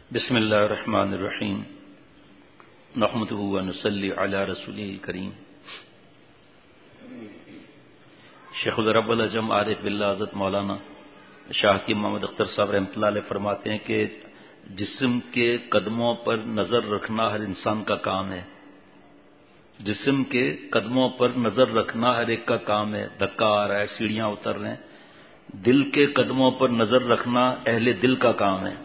بسم اللہ الرحمن الرحیم نحمدہ و نصلی علی رسولہ الکریم۔ شیخ العرب العجم عارف باللہ حضرت مولانا شاہ حکیم محمد اختر صاحب رحمۃ اللہ علیہ فرماتے ہیں کہ جسم کے قدموں پر نظر رکھنا ہر انسان کا کام ہے۔ جسم کے قدموں پر نظر رکھنا ہر ایک کا کام ہے۔ دھکا آ رہا ہے، سیڑھیاں اتر رہے ہیں، دل کے قدموں پر نظر رکھنا اہل دل کا کام ہے۔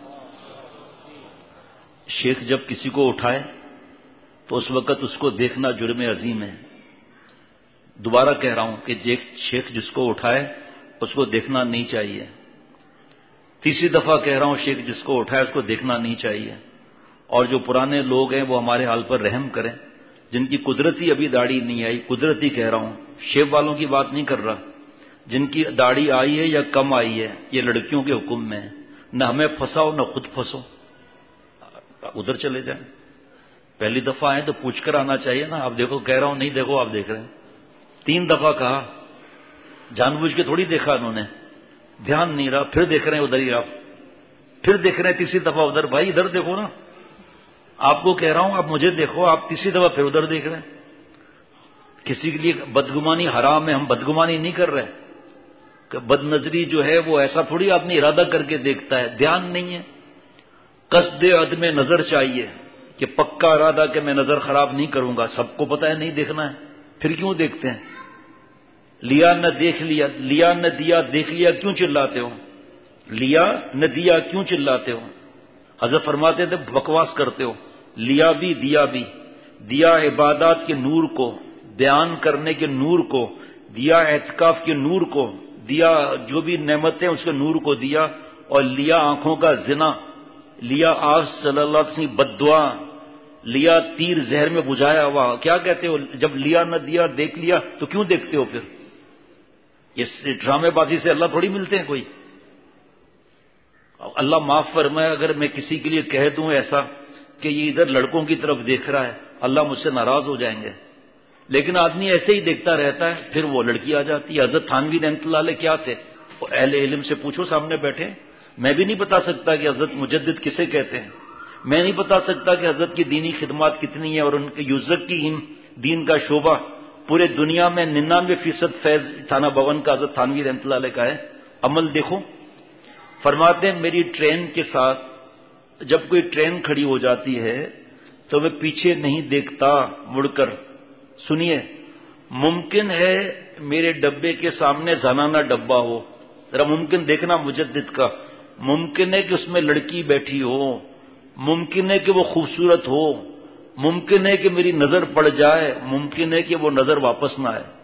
شیخ جب کسی کو اٹھائے تو اس وقت اس کو دیکھنا جرم عظیم ہے۔ دوبارہ کہہ رہا ہوں کہ شیخ جس کو اٹھائے اس کو دیکھنا نہیں چاہیے۔ تیسری دفعہ کہہ رہا ہوں شیخ جس کو اٹھائے اس کو دیکھنا نہیں چاہیے۔ اور جو پرانے لوگ ہیں وہ ہمارے حال پر رحم کریں، جن کی قدرتی ابھی داڑھی نہیں آئی، قدرتی کہہ رہا ہوں، شیب والوں کی بات نہیں کر رہا، جن کی داڑھی آئی ہے یا کم آئی ہے، یہ لڑکیوں کے حکم میں ہے۔ نہ ہمیں پھنساؤ نہ خود پھنسو، ادھر چلے جائیں۔ پہلی دفعہ آئے تو پوچھ کر آنا چاہیے نا، آپ دیکھو کہہ رہا ہوں، نہیں دیکھو آپ دیکھ رہے ہیں۔ 3 دفعہ کہا، جان بوجھ کے تھوڑی دیکھا انہوں نے، دھیان نہیں رہا، پھر دیکھ رہے ہیں ادھر ہی، آپ پھر دیکھ رہے ہیں تیسری دفعہ ادھر۔ بھائی ادھر دیکھو نا، آپ کو کہہ رہا ہوں آپ مجھے دیکھو، آپ تیسری دفعہ پھر ادھر دیکھ رہے ہیں۔ کسی کے لیے بدگمانی حرام ہے، ہم بدگمانی نہیں کر رہے کہ بد نظری جو ہے وہ ایسا تھوڑی آدمی ارادہ کر کے دیکھتا ہے، دھیان نہیں ہے۔ قصد عدم نظر چاہیے کہ پکا ارادہ کہ میں نظر خراب نہیں کروں گا، سب کو پتا ہے نہیں دیکھنا ہے، پھر کیوں دیکھتے ہیں؟ لیا نہ دیکھ لیا، لیا نہ دیا دیکھ لیا، کیوں چلاتے ہو؟ لیا نہ دیا کیوں چلاتے ہو؟ حضرت فرماتے تھے بکواس کرتے ہو۔ لیا بھی دیا بھی، دیا عبادات کے نور کو، بیان کرنے کے نور کو، دیا اعتکاف کے نور کو، دیا جو بھی نعمتیں اس کے نور کو دیا، اور لیا آنکھوں کا زنا، لیا آپ صلی اللہ علیہ وسلم بد دعا، لیا تیر زہر میں بجھایا ہوا۔ کیا کہتے ہو؟ جب لیا نہ دیا دیکھ لیا تو کیوں دیکھتے ہو؟ پھر یہ ڈرامے بازی سے اللہ تھوڑی ملتے ہیں کوئی۔ اللہ معاف فرمائے اگر میں کسی کے لیے کہہ دوں ایسا کہ یہ ادھر لڑکوں کی طرف دیکھ رہا ہے، اللہ مجھ سے ناراض ہو جائیں گے، لیکن آدمی ایسے ہی دیکھتا رہتا ہے، پھر وہ لڑکی آ جاتی ہے۔ حضرت تھانوی رحمۃ اللہ علیہ کیا تھے؟ اہل علم سے پوچھو، سامنے بیٹھے۔ میں بھی نہیں بتا سکتا کہ حضرت مجدد کسے کہتے ہیں، میں نہیں بتا سکتا کہ حضرت کی دینی خدمات کتنی ہیں، اور ان کے یوزک کی دین کا شعبہ پورے دنیا میں 99% فیض تھانہ بھون کا حضرت تھانوی رحمۃ اللہ علیہ کا ہے۔ عمل دیکھو، فرماتے ہیں میری ٹرین کے ساتھ جب کوئی ٹرین کھڑی ہو جاتی ہے تو میں پیچھے نہیں دیکھتا مڑ کر۔ سنیے، ممکن ہے میرے ڈبے کے سامنے زنانہ ڈبہ ہو، ذرا ممکن دیکھنا مجدد کا، ممکن ہے کہ اس میں لڑکی بیٹھی ہو، ممکن ہے کہ وہ خوبصورت ہو، ممکن ہے کہ میری نظر پڑ جائے، ممکن ہے کہ وہ نظر واپس نہ آئے۔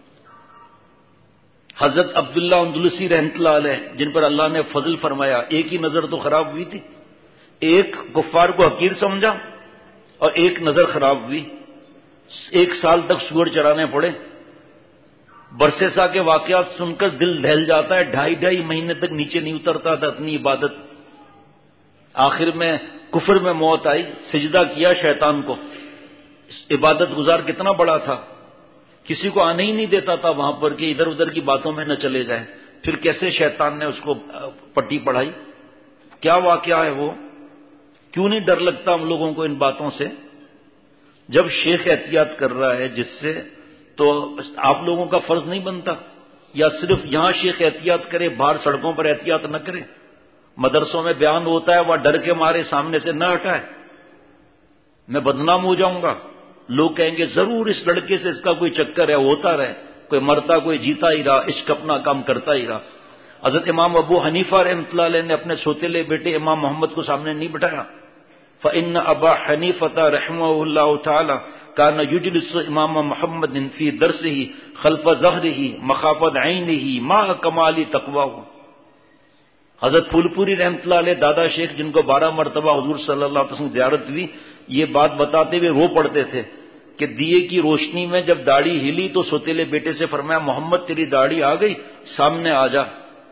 حضرت عبداللہ اندلسی رحمۃ اللہ علیہ جن پر اللہ نے فضل فرمایا، ایک ہی نظر تو خراب ہوئی تھی، ایک کفار کو حقیر سمجھا اور ایک نظر خراب ہوئی، 1 سال تک سور چرانے پڑے۔ برسیسا کے واقعات سن کر دل دہل جاتا ہے، 2.5 مہینے تک نیچے نہیں اترتا تھا اپنی عبادت۔ آخر میں کفر میں موت آئی، سجدہ کیا شیطان کو۔ عبادت گزار کتنا بڑا تھا، کسی کو آنے ہی نہیں دیتا تھا وہاں پر کہ ادھر ادھر کی باتوں میں نہ چلے جائیں۔ پھر کیسے شیطان نے اس کو پٹی پڑھائی، کیا واقعہ ہے وہ؟ کیوں نہیں ڈر لگتا ہم لوگوں کو ان باتوں سے؟ جب شیخ احتیاط کر رہا ہے جس سے، تو آپ لوگوں کا فرض نہیں بنتا؟ یا صرف یہاں شیخ احتیاط کرے، باہر سڑکوں پر احتیاط نہ کرے؟ مدرسوں میں بیان ہوتا ہے وہ ڈر کے مارے سامنے سے نہ ہٹائے، میں بدنام ہو جاؤں گا، لوگ کہیں گے ضرور اس لڑکے سے اس کا کوئی چکر ہے، ہوتا رہے، کوئی مرتا کوئی جیتا ہی رہا، عشق اپنا کام کرتا ہی رہا۔ حضرت امام ابو حنیفہ رحمۃ اللہ علیہ نے اپنے سوتیلے بیٹے امام محمد کو سامنے نہیں بٹھایا۔ فإن ابا حنیفہ رحمہ اللہ تعالی کان یجلس امام محمد فی درسہ خلف ظہرہ مخافۃ عینہ مع کمال تقواہ۔ حضرت پھول پوری رحمۃ اللہ علیہ دادا شیخ جن کو 12 مرتبہ حضور صلی اللہ علیہ وسلم زیارت ہوئی، یہ بات بتاتے ہوئے رو پڑتے تھے کہ دیے کی روشنی میں جب داڑھی ہلی تو سوتیلے بیٹے سے فرمایا محمد تیری داڑھی آ گئی، سامنے آ جا۔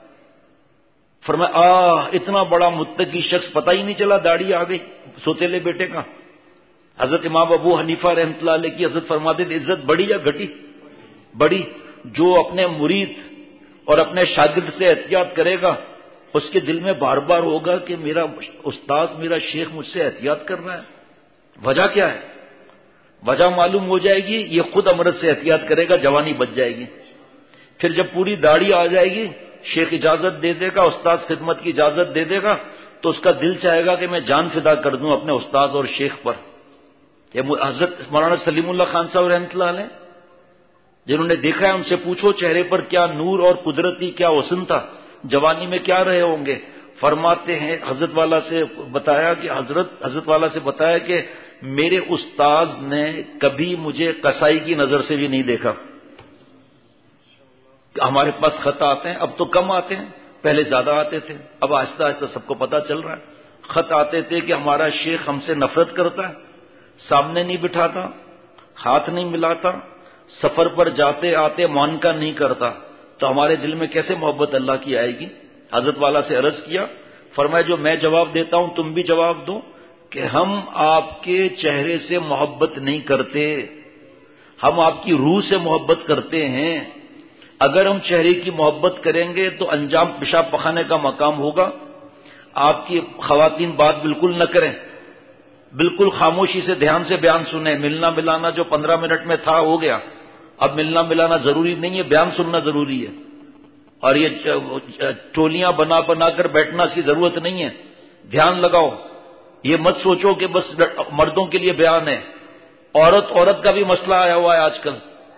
فرمایا اتنا بڑا متقی شخص پتہ ہی نہیں چلا داڑھی آ گئی سوتیلے بیٹے کا۔ حضرت امام ابو حنیفہ رحمۃ اللہ علیہ کی حضرت فرماتے تھے عزت بڑی یا گھٹی؟ بڑی۔ جو اپنے مرید اور اپنے شاگرد سے احتیاط کرے گا اس کے دل میں بار بار ہوگا کہ میرا استاذ میرا شیخ مجھ سے احتیاط کر رہا ہے، وجہ کیا ہے؟ وجہ معلوم ہو جائے گی، یہ خود امرت سے احتیاط کرے گا، جوانی بچ جائے گی۔ پھر جب پوری داڑھی آ جائے گی، شیخ اجازت دے دے گا، استاذ خدمت کی اجازت دے دے گا، تو اس کا دل چاہے گا کہ میں جان فدا کر دوں اپنے استاذ اور شیخ پر۔ یہ حضرت مولانا سلیم اللہ خان صاحب رحمۃ اللہ علیہ جنہوں نے دیکھا ہے، ان سے پوچھو چہرے پر کیا نور اور قدرتی کیا حسن تھا، جوانی میں کیا رہے ہوں گے۔ فرماتے ہیں حضرت والا سے بتایا کہ حضرت والا سے بتایا کہ میرے استاذ نے کبھی مجھے قصائی کی نظر سے بھی نہیں دیکھا۔ ہمارے پاس خط آتے ہیں، اب تو کم آتے ہیں، پہلے زیادہ آتے تھے، اب آہستہ آہستہ سب کو پتہ چل رہا ہے۔ خط آتے تھے کہ ہمارا شیخ ہم سے نفرت کرتا ہے، سامنے نہیں بٹھاتا، ہاتھ نہیں ملاتا، سفر پر جاتے آتے معانقہ نہیں کرتا، تو ہمارے دل میں کیسے محبت اللہ کی آئے گی؟ حضرت والا سے عرض کیا، فرمایا جو میں جواب دیتا ہوں تم بھی جواب دو کہ ہم آپ کے چہرے سے محبت نہیں کرتے، ہم آپ کی روح سے محبت کرتے ہیں۔ اگر ہم چہرے کی محبت کریں گے تو انجام پیشاب پخانے کا مقام ہوگا۔ آپ کی خواتین بات بالکل نہ کریں، بالکل خاموشی سے دھیان سے بیان سنیں۔ ملنا ملانا جو 15 منٹ میں تھا ہو گیا، اب ملنا ملانا ضروری نہیں ہے، بیان سننا ضروری ہے۔ اور یہ ٹولیاں بنا بنا کر بیٹھنا کی ضرورت نہیں ہے، دھیان لگاؤ۔ یہ مت سوچو کہ بس مردوں کے لیے بیان ہے، عورت کا بھی مسئلہ آیا ہوا ہے آج کل۔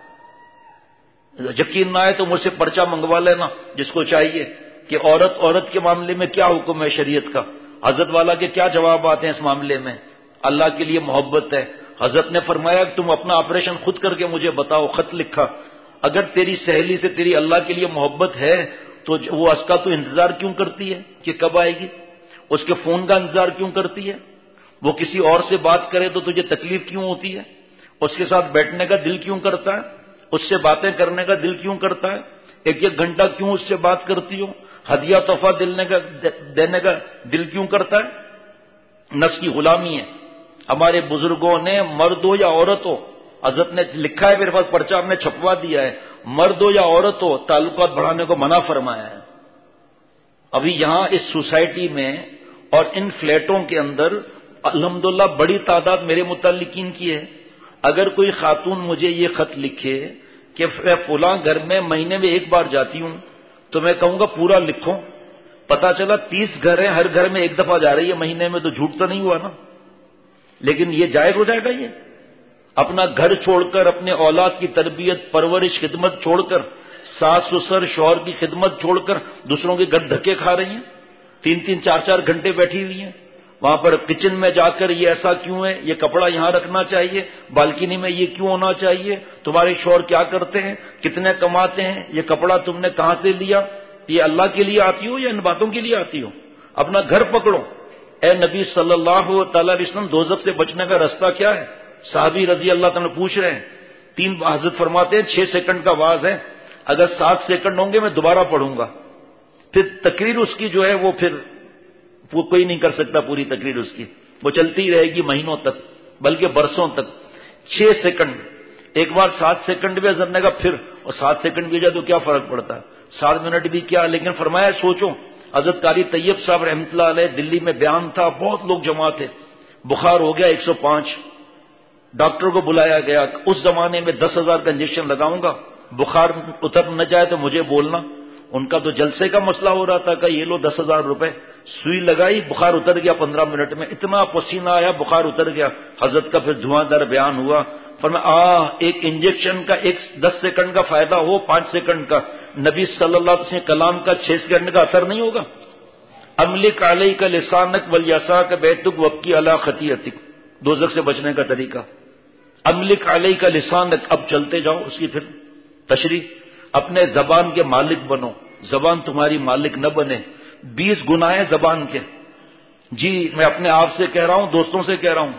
یقین نہ آئے تو مجھ سے پرچہ منگوا لینا جس کو چاہیے کہ عورت کے معاملے میں کیا حکم ہے شریعت کا، حضرت والا کے کیا جوابات ہیں اس معاملے میں۔ اللہ کے لیے محبت ہے، حضرت نے فرمایا کہ تم اپنا آپریشن خود کر کے مجھے بتاؤ، خط لکھا۔ اگر تیری سہیلی سے تیری اللہ کے لیے محبت ہے تو وہ اس کا تو انتظار کیوں کرتی ہے کہ کب آئے گی؟ اس کے فون کا انتظار کیوں کرتی ہے؟ وہ کسی اور سے بات کرے تو تجھے تکلیف کیوں ہوتی ہے؟ اس کے ساتھ بیٹھنے کا دل کیوں کرتا ہے؟ اس سے باتیں کرنے کا دل کیوں کرتا ہے؟ ایک گھنٹہ کیوں اس سے بات کرتی ہو؟ ہدیہ تحفہ دینے کا دل کیوں کرتا ہے؟ نفس کی غلامی ہے۔ ہمارے بزرگوں نے مرد ہو یا عورت ہو، حضرت نے لکھا ہے میرے پاس پرچہ ہم نے چھپوا دیا ہے، مرد ہو یا عورت ہو تعلقات بڑھانے کو منع فرمایا ہے۔ ابھی یہاں اس سوسائٹی میں اور ان فلیٹوں کے اندر الحمدللہ بڑی تعداد میرے متعلقین کی ہے۔ اگر کوئی خاتون مجھے یہ خط لکھے کہ میں فلاں گھر میں مہینے میں ایک بار جاتی ہوں، تو میں کہوں گا پورا لکھو، پتا چلا 30 گھر ہیں، ہر گھر میں ایک دفعہ جا رہی ہے مہینے میں، تو جھوٹ تو نہیں ہوا نا؟ لیکن یہ جائز ہو جائے گا؟ یہ اپنا گھر چھوڑ کر، اپنے اولاد کی تربیت پرورش خدمت چھوڑ کر، ساس سسر شوہر کی خدمت چھوڑ کر دوسروں کے گھر دھکے کھا رہی ہیں، 3 4 گھنٹے بیٹھی ہوئی ہیں وہاں پر کچن میں جا کر، یہ ایسا کیوں ہے، یہ کپڑا یہاں رکھنا چاہیے، بالکنی میں یہ کیوں ہونا چاہیے، تمہارے شوہر کیا کرتے ہیں، کتنے کماتے ہیں، یہ کپڑا تم نے کہاں سے لیا، یہ اللہ کے لیے آتی ہو یا ان باتوں کے لیے آتی ہو؟ اپنا گھر پکڑو۔ اے نبی صلی اللہ تعالی علیہ وسلم، دوزخ سے بچنے کا راستہ کیا ہے؟ صحابی رضی اللہ تعالیٰ پوچھ رہے ہیں۔ 3 حضرت فرماتے ہیں 6 سیکنڈ کا واز ہے، اگر 7 سیکنڈ ہوں گے میں دوبارہ پڑھوں گا، پھر تقریر اس کی جو ہے وہ پھر وہ کوئی نہیں کر سکتا، پوری تقریر اس کی وہ چلتی رہے گی مہینوں تک بلکہ برسوں تک۔ 6 سیکنڈ، ایک بار 7 سیکنڈ بھی حضرت نے کہا پھر، اور 7 سیکنڈ بھی جائے تو کیا فرق پڑتا ہے، 7 منٹ بھی کیا، لیکن فرمایا سوچو۔ حضرت قاری طیب صاحب رحمۃ اللہ علیہ دلی میں بیان تھا، بہت لوگ جمع تھے، بخار ہو گیا 105، ڈاکٹر کو بلایا گیا، اس زمانے میں 10,000 کا انجیکشن لگاؤں گا، بخار اتر نہ جائے تو مجھے بولنا۔ ان کا تو جلسے کا مسئلہ ہو رہا تھا کہ یہ لو 10,000 روپے، سوئی لگائی، بخار اتر گیا 15 منٹ میں، اتنا پسینہ آیا بخار اتر گیا۔ حضرت کا پھر دھواں دار بیان ہوا، فرمایا ایک انجیکشن کا 10 سیکنڈ کا فائدہ ہو 5 سیکنڈ کا، نبی صلی اللہ علیہ وسلم کلام کا 6 سیکنڈ کا اثر نہیں ہوگا۔ املک علیک لسانک ولیساک بیتک وابکی علی خطیئتک، دوزخ سے بچنے کا طریقہ۔ املک علیک لسانک، اب چلتے جاؤ اس کی پھر تشریح، اپنے زبان کے مالک بنو، زبان تمہاری مالک نہ بنے۔ 20 گناہ ہیں زبان کے، جی میں اپنے آپ سے کہہ رہا ہوں، دوستوں سے کہہ رہا ہوں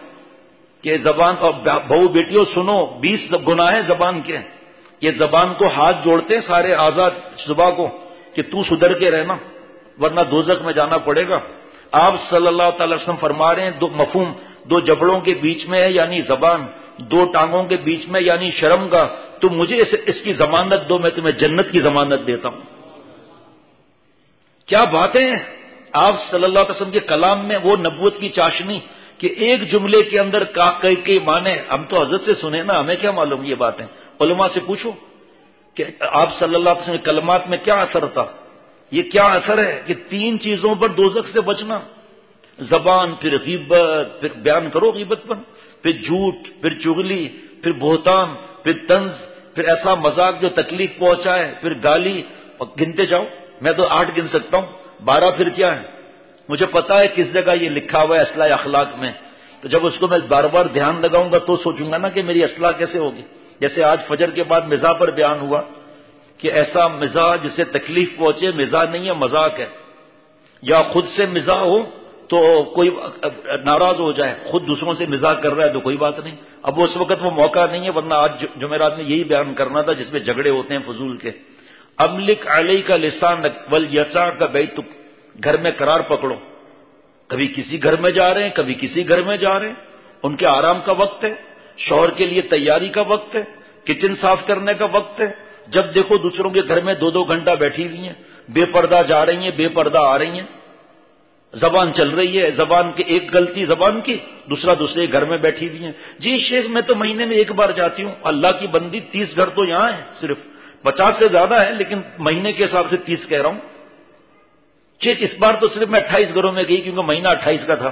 کہ زبان، اور بہو بیٹیوں سنو، 20 گناہ ہیں زبان کے۔ یہ زبان کو ہاتھ جوڑتے سارے آزاد صبح کو کہ تو سدھر کے رہنا ورنہ دوزخ میں جانا پڑے گا۔ آپ صلی اللہ تعالی وسلم فرما رہے ہیں، 2 مفہوم، 2 جبڑوں کے بیچ میں ہے یعنی زبان، 2 ٹانگوں کے بیچ میں یعنی شرم کا، تم مجھے اس کی ضمانت دو، میں تمہیں جنت کی ضمانت دیتا ہوں۔ کیا باتیں ہیں آپ صلی اللہ علیہ وسلم کے کلام میں، وہ نبوت کی چاشنی کہ ایک جملے کے اندر کئی معنی. ہم تو حضرت سے سنے نا، ہمیں کیا معلوم یہ باتیں. علماء سے پوچھو کہ آپ صلی اللہ علیہ وسلم کے کلمات میں کیا اثر تھا. یہ کیا اثر ہے کہ 3 چیزوں پر دوزخ سے بچنا، زبان، پھر غیبت، پھر بیان کرو غیبت پر، پھر جھوٹ، پھر چغلی، پھر بہتان، پھر طنز، پھر ایسا مذاق جو تکلیف پہنچائے، پھر گالی. اور گنتے جاؤ، میں تو 8 گن سکتا ہوں، 12 پھر کیا ہے. مجھے پتا ہے کس جگہ یہ لکھا ہوا ہے اصلاح اخلاق میں، تو جب اس کو میں بار بار دھیان لگاؤں گا تو سوچوں گا نا کہ میری اصلاح کیسے ہوگی. جیسے آج فجر کے بعد مزاح پر بیان ہوا کہ ایسا مزاح جسے تکلیف پہنچے مزاح نہیں ہے، مذاق ہے. یا خود سے مزاح ہو تو کوئی ناراض ہو جائے، خود دوسروں سے مزاح کر رہا ہے تو کوئی بات نہیں. اب اس وقت وہ موقع نہیں ہے، ورنہ آج جمعرات میں یہی بیان کرنا تھا جس میں جھگڑے ہوتے ہیں فضول کے. املک علی کا لسانک والیسع کا بیتک، گھر میں قرار پکڑو. کبھی کسی گھر میں جا رہے ہیں، کبھی کسی گھر میں جا رہے ہیں. ان کے آرام کا وقت ہے، شوہر کے لیے تیاری کا وقت ہے، کچن صاف کرنے کا وقت ہے. جب دیکھو دوسروں کے گھر میں 2 گھنٹہ بیٹھی ہوئی ہیں، بے پردہ جا رہی ہیں، بے پردہ آ رہی ہیں. زبان چل رہی ہے، زبان کی ایک غلطی زبان کی، دوسرے گھر میں بیٹھی ہوئی ہیں. جی شیخ میں تو مہینے میں 1 بار جاتی ہوں. اللہ کی بندی 30 گھر تو یہاں ہیں، صرف 50 سے زیادہ ہے، لیکن مہینے کے حساب سے 30 کہہ رہا ہوں. شیخ اس بار تو صرف میں 28 گھروں میں گئی کیونکہ مہینہ 28 کا تھا.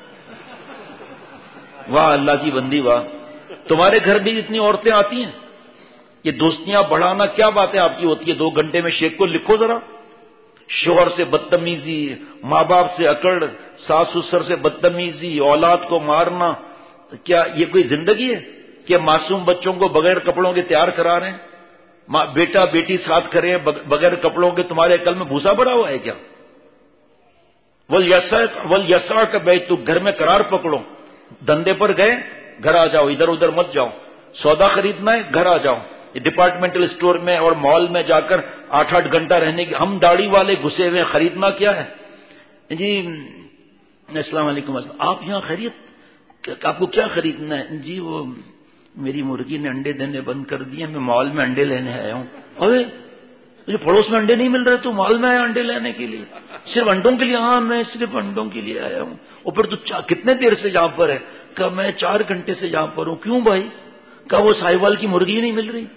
واہ اللہ کی بندی واہ. تمہارے گھر بھی اتنی عورتیں آتی ہیں. یہ دوستیاں بڑھانا کیا باتیں آپ کی ہوتی ہے. 2 گھنٹے میں شیخ کو لکھو ذرا. شوہر سے بدتمیزی، ماں باپ سے اکڑ، ساس سسر سے بدتمیزی، اولاد کو مارنا، کیا یہ کوئی زندگی ہے کہ معصوم بچوں کو بغیر کپڑوں کے تیار کرا رہے ہیں؟ بیٹا بیٹی ساتھ کرے بغیر کپڑوں کے. تمہارے عقل میں بھوسا بڑا ہوا ہے کیا؟ والیسع کا بیتک، گھر میں قرار پکڑو. دندے پر گئے گھر آ جاؤ، ادھر ادھر مت جاؤ. سودا خریدنا ہے گھر آ جاؤ. ڈپارٹمنٹل اسٹور میں اور مال میں جا کر 8 گھنٹہ رہنے کی. ہم داڑھی والے گھسے ہوئے، خریدنا کیا ہے جی. السلام علیکم. آپ یہاں خرید، آپ کو کیا خریدنا ہے جی؟ وہ میری مرغی نے انڈے دینے بند کر دیے، میں مال میں انڈے لینے آیا ہوں. ارے مجھے پڑوس میں انڈے نہیں مل رہے تو مال میں آیا انڈے لینے کے لیے؟ صرف انڈوں کے لیے؟ ہاں میں صرف انڈوں کے لیے آیا ہوں. اور پھر تو کتنے دیر سے یہاں پر ہے؟ کہ میں 4 گھنٹے سے یہاں پر ہوں. کیوں بھائی؟ کہ وہ ساہیوال کی مرغی نہیں مل رہی.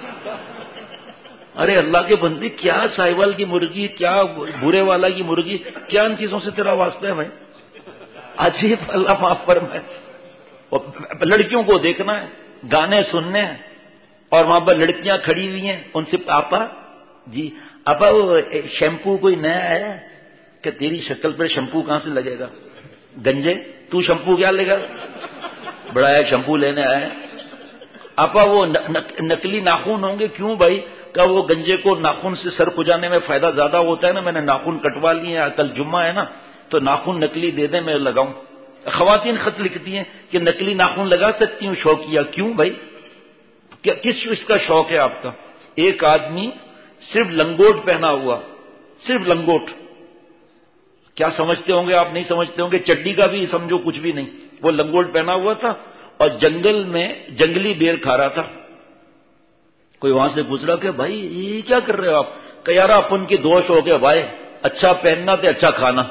ارے اللہ کے بندے، کیا ساہیوال کی مرغی، کیا بھورے والا کی مرغی، کیا ان چیزوں سے تیرا واسطہ ہے بھائی؟ عجیب. اللہ معاف فرمائے. لڑکیوں کو دیکھنا ہے، گانے سننے ہیں، اور وہاں پر لڑکیاں کھڑی ہوئی ہیں، ان سے آپا جی آپا وہ شیمپو کوئی نیا ہے کہ تیری شکل پر شیمپو کہاں سے لگے گا گنجے؟ تو شیمپو کیا لے گا؟ بڑا ہے شیمپو لینے آئے. آپا وہ نکلی ناخن ہوں گے؟ کیوں بھائی؟ کہ وہ گنجے کو ناخن سے سر کھجانے میں فائدہ زیادہ ہوتا ہے نا، میں نے ناخن کٹوا لیے ہیں، کل جمعہ ہے نا تو ناخن نکلی دے دیں میں لگاؤں. خواتین خط لکھتی ہیں کہ نکلی ناخن لگا سکتی ہوں شوقیہ. کیوں بھائی؟ کس چیز کا شوق ہے آپ کا؟ ایک آدمی صرف لنگوٹ پہنا ہوا، صرف لنگوٹ، کیا سمجھتے ہوں گے آپ؟ نہیں سمجھتے ہوں گے. چڈی کا بھی سمجھو کچھ بھی نہیں. وہ لنگوٹ پہنا ہوا تھا اور جنگل میں جنگلی بیر کھا رہا تھا. کوئی وہاں سے پوچھ رہا کہ بھائی یہ کیا کر رہے ہو آپ؟ کہ یار اپن کی 2 شوق ہے بھائی، اچھا پہننا تے اچھا کھانا.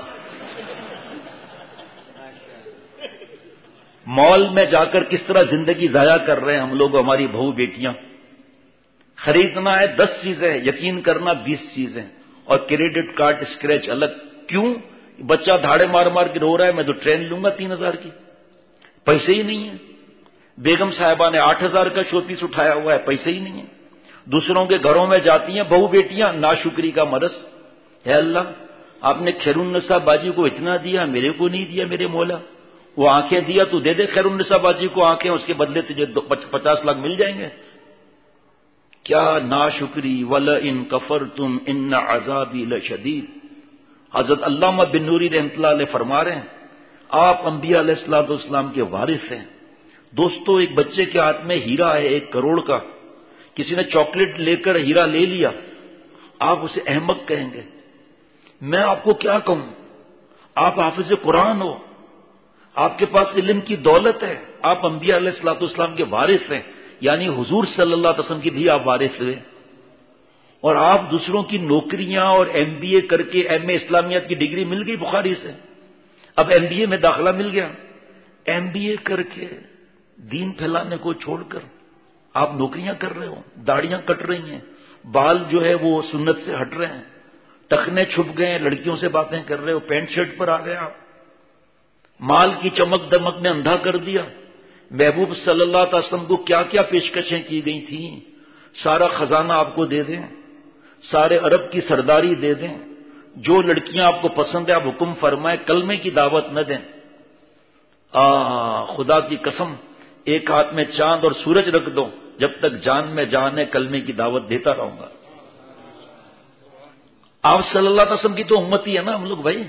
مال میں جا کر کس طرح زندگی ضائع کر رہے ہیں ہم لوگ، ہماری بہو بیٹیاں. خریدنا ہے 10 چیزیں، یقین کرنا 20 چیزیں، اور کریڈٹ کارڈ اسکریچ الگ. کیوں؟ بچہ دھاڑے مار مار کے رو رہا ہے، میں تو ٹرین لوں گا 3000 کی، پیسے ہی نہیں ہیں. بیگم صاحبہ نے 8000 کا شو پیس اٹھایا ہوا ہے، پیسے ہی نہیں ہیں. دوسروں کے گھروں میں جاتی ہیں بہو بیٹیاں، ناشکری کا مرض. ہے اللہ آپ نے خیر النساء باجی کو اتنا دیا، میرے کو نہیں دیا میرے مولا. وہ آنکھیں دیا تو دے دے خیر النساء باجی کو آنکھیں، اس کے بدلے تجھے 50 لاکھ مل جائیں گے. کیا ناشکری. وَلَئِن كَفَرْتُمْ إِنَّ عَذَابِي لَشَدِيدٌ. حضرت علامہ بن نوری رحمۃ اللہ علیہ فرما رہے ہیں آپ انبیاء علیہ الصلوۃ والسلام کے وارث ہیں. دوستو ایک بچے کے ہاتھ میں ہیرا ہے 1 کروڑ کا، کسی نے چاکلیٹ لے کر ہیرا لے لیا، آپ اسے احمق کہیں گے. میں آپ کو کیا کہوں؟ آپ حافظ قرآن ہو، آپ کے پاس علم کی دولت ہے، آپ انبیاء علیہ الصلوۃ والسلام کے وارث ہیں، یعنی حضور صلی اللہ علیہ وسلم کی بھی آپ وارث ہوئے. اور آپ دوسروں کی نوکریاں اور ایم بی اے کر کے ایم اے اسلامیات کی ڈگری مل گئی بخاری سے، اب ایم بی اے میں داخلہ مل گیا، ایم بی اے کر کے دین پھیلانے کو چھوڑ کر آپ نوکریاں کر رہے ہو، داڑیاں کٹ رہی ہیں، بال جو ہے وہ سنت سے ہٹ رہے ہیں، ٹخنے چھپ گئے ہیں، لڑکیوں سے باتیں کر رہے ہو، پینٹ شرٹ پر آ گئے آپ، مال کی چمک دمک نے اندھا کر دیا۔ محبوب صلی اللہ علیہ وسلم کو کیا کیا پیشکشیں کی گئی تھیں، سارا خزانہ آپ کو دے دیں، سارے عرب کی سرداری دے دیں، جو لڑکیاں آپ کو پسند ہے آپ حکم فرمائیں، کلمے کی دعوت نہ دیں۔ خدا کی قسم، ایک ہاتھ میں چاند اور سورج رکھ دو، جب تک جان میں جان ہے کلمے کی دعوت دیتا رہوں گا۔ آپ صلی اللہ علیہ وسلم کی تو امتی ہے نا ہم لوگ بھائی،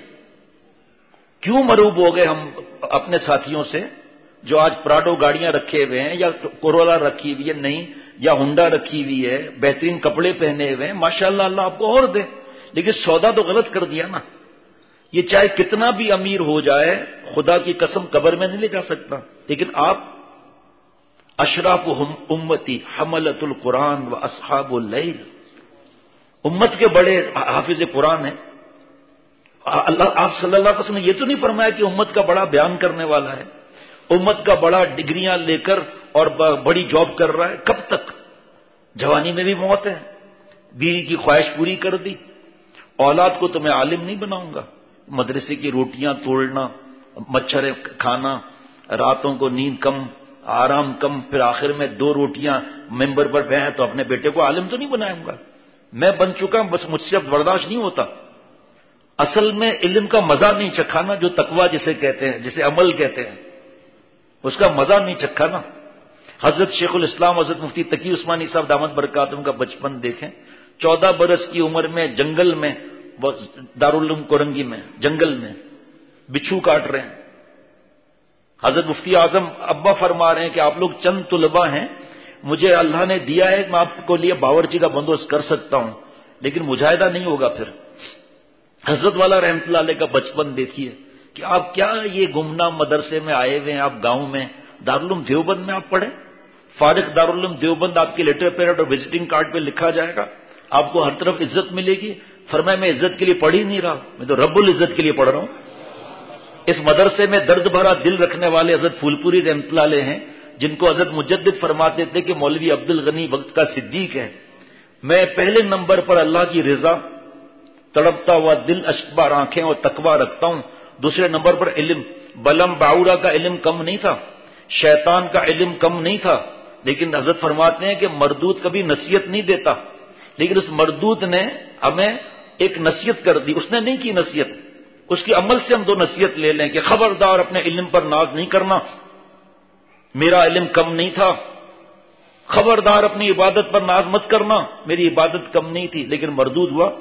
کیوں مروب ہو گئے ہم اپنے ساتھیوں سے جو آج پراڈو گاڑیاں رکھے ہوئے ہیں یا کورولا رکھی ہوئی ہے، نہیں، یا ہونڈا رکھی ہوئی ہے، بہترین کپڑے پہنے ہوئے ہیں، ماشاءاللہ اللہ آپ کو اور دے، لیکن سودا تو غلط کر دیا نا۔ یہ چاہے کتنا بھی امیر ہو جائے، خدا کی قسم قبر میں نہیں لے جا سکتا، لیکن آپ اشرافہم امتی حملۃ القرآن و اصحاب اللیل، امت کے بڑے حافظ قرآن ہیں۔ اللہ آپ صلی اللہ علیہ وسلم نے یہ تو نہیں فرمایا کہ امت کا بڑا بیان کرنے والا ہے، امت کا بڑا ڈگریاں لے کر اور بڑی جاب کر رہا ہے، کب تک؟ جوانی میں بھی موت ہے، بیوی کی خواہش پوری کر دی، اولاد کو تو میں عالم نہیں بناؤں گا، مدرسے کی روٹیاں توڑنا، مچھر کھانا، راتوں کو نیند کم، آرام کم، پھر آخر میں 2 روٹیاں ممبر پر بیٹھے تو اپنے بیٹے کو عالم تو نہیں بناؤں گا، میں بن چکا ہوں، بس مجھ سے اب برداشت نہیں ہوتا۔ اصل میں علم کا مزہ نہیں چکھا نا، جو تقویٰ جسے کہتے ہیں، جسے عمل کہتے ہیں، اس کا مزہ نہیں چکھا نا۔ حضرت شیخ الاسلام حضرت مفتی تقی عثمانی صاحب دامت برکاتہم کا بچپن دیکھیں، 14 برس کی عمر میں جنگل میں، دارالعلوم کورنگی میں جنگل میں بچھو کاٹ رہے ہیں۔ حضرت مفتی اعظم ابا فرما رہے ہیں کہ آپ لوگ چند طلباء ہیں، مجھے اللہ نے دیا ہے میں آپ کو لیے باورچی کا بندوبست کر سکتا ہوں، لیکن مجاہدہ نہیں ہوگا۔ پھر حضرت والا رحمت اللہ علیہ کا بچپن دیکھیے کہ آپ کیا یہ گمنام مدرسے میں آئے ہوئے ہیں، آپ گاؤں میں دارالعلوم دیوبند میں آپ پڑھیں، فارغ دارالعلوم دیوبند آپ کے لیٹر پیڈ اور وزٹنگ کارڈ پہ لکھا جائے گا، آپ کو ہر طرف عزت ملے گی۔ فرمایا میں عزت کے لیے پڑھ ہی نہیں رہا، میں تو رب العزت کے لیے پڑھ رہا ہوں۔ اس مدرسے میں درد بھرا دل رکھنے والے حضرت پھول پوری رحمت اللہ علیہ ہیں، جن کو حضرت مجدد فرماتے تھے کہ مولوی عبد الغنی وقت کا صدیق ہے۔ میں پہلے نمبر پر اللہ کی رضا، تڑپتا ہوا دل، اشکبار آنکھیں اور تقویٰ رکھتا ہوں، دوسرے نمبر پر علم۔ بلم باورا کا علم کم نہیں تھا، شیطان کا علم کم نہیں تھا، لیکن حضرت فرماتے ہیں کہ مردود کبھی نصیحت نہیں دیتا، لیکن اس مردود نے ہمیں ایک نصیحت کر دی، اس نے نہیں کی نصیحت، اس کے عمل سے ہم 2 نصیحت لے لیں کہ خبردار اپنے علم پر ناز نہیں کرنا، میرا علم کم نہیں تھا، خبردار اپنی عبادت پر ناز مت کرنا، میری عبادت کم نہیں تھی، لیکن مردود ہوا۔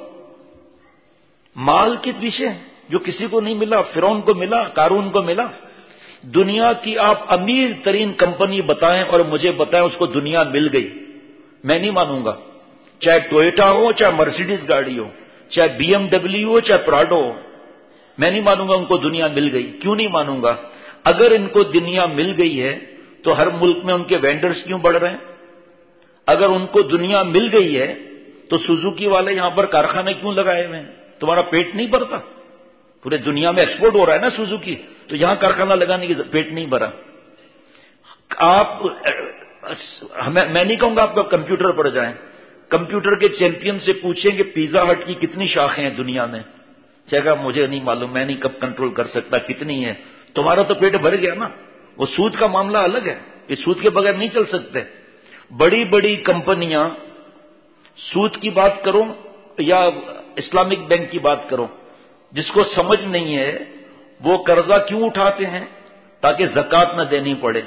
مال کے پیچھے جو کسی کو نہیں ملا، فرعون کو ملا، قارون کو ملا۔ دنیا کی آپ امیر ترین کمپنی بتائیں اور مجھے بتائیں اس کو دنیا مل گئی، میں نہیں مانوں گا، چاہے ٹوئیٹا ہو، چاہے مرسیڈیز گاڑی ہو، چاہے بی ایم ڈبلیو ہو، چاہے پراڈو ہو، میں نہیں مانوں گا ان کو دنیا مل گئی۔ کیوں نہیں مانوں گا؟ اگر ان کو دنیا مل گئی ہے تو ہر ملک میں ان کے وینڈرز کیوں بڑھ رہے ہیں؟ اگر ان کو دنیا مل گئی ہے تو سوزوکی والے یہاں پر کارخانے کیوں لگائے ہوئے ہیں؟ تمہارا پیٹ نہیں بھرتا؟ پورے دنیا میں ایکسپورٹ ہو رہا ہے نا سوزوکی، تو یہاں کارخانہ لگانے کی پیٹ نہیں بھرا۔ آپ میں نہیں کہوں گا آپ کا کمپیوٹر پڑھ جائیں، کمپیوٹر کے چیمپئن سے پوچھیں کہ پیزا ہٹ کی کتنی شاخیں ہیں دنیا میں، کہے گا مجھے نہیں معلوم، میں نہیں کب کنٹرول کر سکتا کتنی ہے۔ تمہارا تو پیٹ بھر گیا نا۔ وہ سود کا معاملہ الگ ہے، یہ سود کے بغیر نہیں چل سکتے۔ بڑی بڑی کمپنیاں، سود کی بات کرو یا اسلامک بینک کی بات کرو، جس کو سمجھ نہیں ہے وہ قرضہ کیوں اٹھاتے ہیں؟ تاکہ زکوٰۃ نہ دینی پڑے۔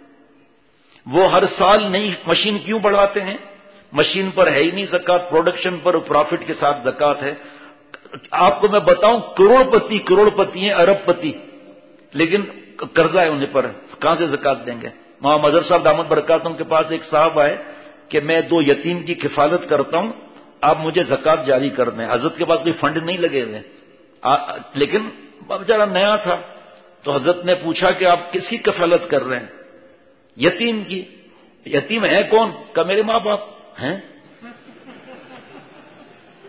وہ ہر سال نئی مشین کیوں بڑھاتے ہیں؟ مشین پر ہے ہی نہیں زکوٰۃ، پروڈکشن پر پروفٹ کے ساتھ زکوٰۃ ہے۔ آپ کو میں بتاؤں کروڑ پتی ہیں، ارب پتی، لیکن قرضہ ہے انہیں پر، کہاں سے زکوٰۃ دیں گے؟ وہاں مظہر صاحب دامت برکاتہم کے پاس ایک صاحب آئے کہ میں 2 یتیم کی کفالت کرتا ہوں، آپ مجھے زکوٰۃ جاری کر دیں۔ حضرت کے پاس کوئی فنڈ نہیں لگے ہوئے، لیکن بیچارہ نیا تھا، تو حضرت نے پوچھا کہ آپ کس کی کفالت کر رہے ہیں؟ یتیم کی۔ یتیم ہے کون؟ کہا میرے ماں باپ ہیں۔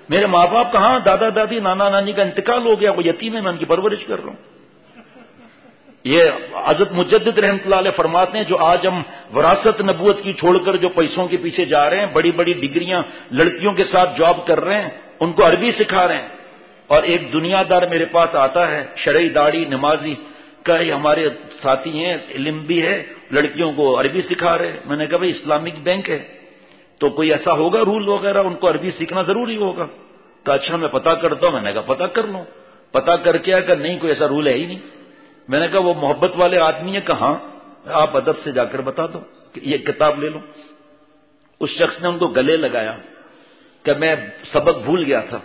میرے ماں باپ کہاں، دادا دادی نانا نانی کا انتقال ہو گیا، وہ یتیم ہے، میں ان کی پرورش کر رہا ہوں. یہ حضرت مجدد رحمۃ اللہ علیہ فرماتے ہیں جو آج ہم وراثت نبوت کی چھوڑ کر جو پیسوں کے پیچھے جا رہے ہیں، بڑی بڑی ڈگریاں لڑکیوں کے ساتھ جاب کر رہے ہیں، ان کو عربی سکھا رہے ہیں. اور ایک دنیا دار میرے پاس آتا ہے، شرعی داڑھی نمازی کا، یہ ہمارے ساتھی ہیں، علم بھی ہے، لڑکیوں کو عربی سکھا رہے ہیں. میں نے کہا بھائی اسلامک بینک ہے تو کوئی ایسا ہوگا رول وغیرہ، ان کو عربی سیکھنا ضروری ہوگا. کہ اچھا میں پتہ کرتا ہوں. میں نے کہا پتہ کر لو. پتہ کر کے کہ نہیں کوئی ایسا رول ہے ہی نہیں. میں نے کہا وہ محبت والے آدمی ہے، کہاں، آپ ادب سے جا کر بتا دو کہ یہ کتاب لے لو. اس شخص نے ان کو گلے لگایا کہ میں سبق بھول گیا تھا.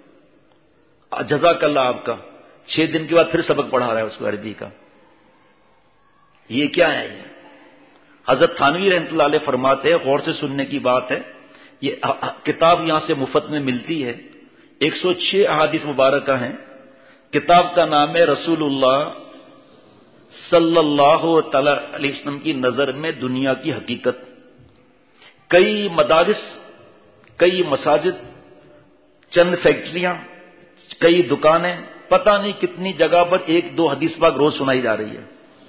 جزاک اللہ آپ کا. 6 دن کے بعد پھر سبق پڑھا رہا ہے اس کو عربی کا. یہ کیا ہے؟ یہ حضرت تھانوی رحمۃ اللہ علیہ فرماتے ہیں، غور سے سننے کی بات ہے، یہ کتاب یہاں سے مفت میں ملتی ہے. 106 احادیث مبارکہ ہیں. کتاب کا نام ہے رسول اللہ صلی اللہ تعالی علیہ وسلم کی نظر میں دنیا کی حقیقت. کئی مدارس، کئی مساجد، چند فیکٹریاں، کئی دکانیں، پتہ نہیں کتنی جگہ پر 1-2 حدیث پاک روز سنائی جا رہی ہے.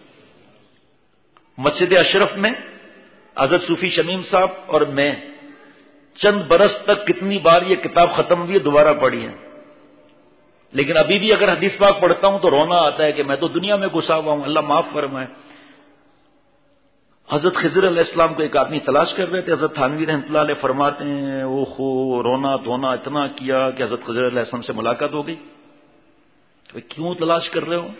مسجد اشرف میں حضرت صوفی شمیم صاحب اور میں چند برس تک کتنی بار یہ کتاب ختم ہوئی ہے، دوبارہ پڑھی ہے. لیکن ابھی بھی اگر حدیث پاک پڑھتا ہوں تو رونا آتا ہے کہ میں تو دنیا میں گھسا ہوا ہوں، اللہ معاف فرمائے. حضرت خضر علیہ السلام کو ایک آدمی تلاش کر رہے تھے. حضرت تھانوی رحمۃ اللہ علیہ فرماتے ہیں اوہو، رونا دھونا اتنا کیا کہ حضرت خضر علیہ السلام سے ملاقات ہو گئی. تو کیوں تلاش کر رہے ہو؟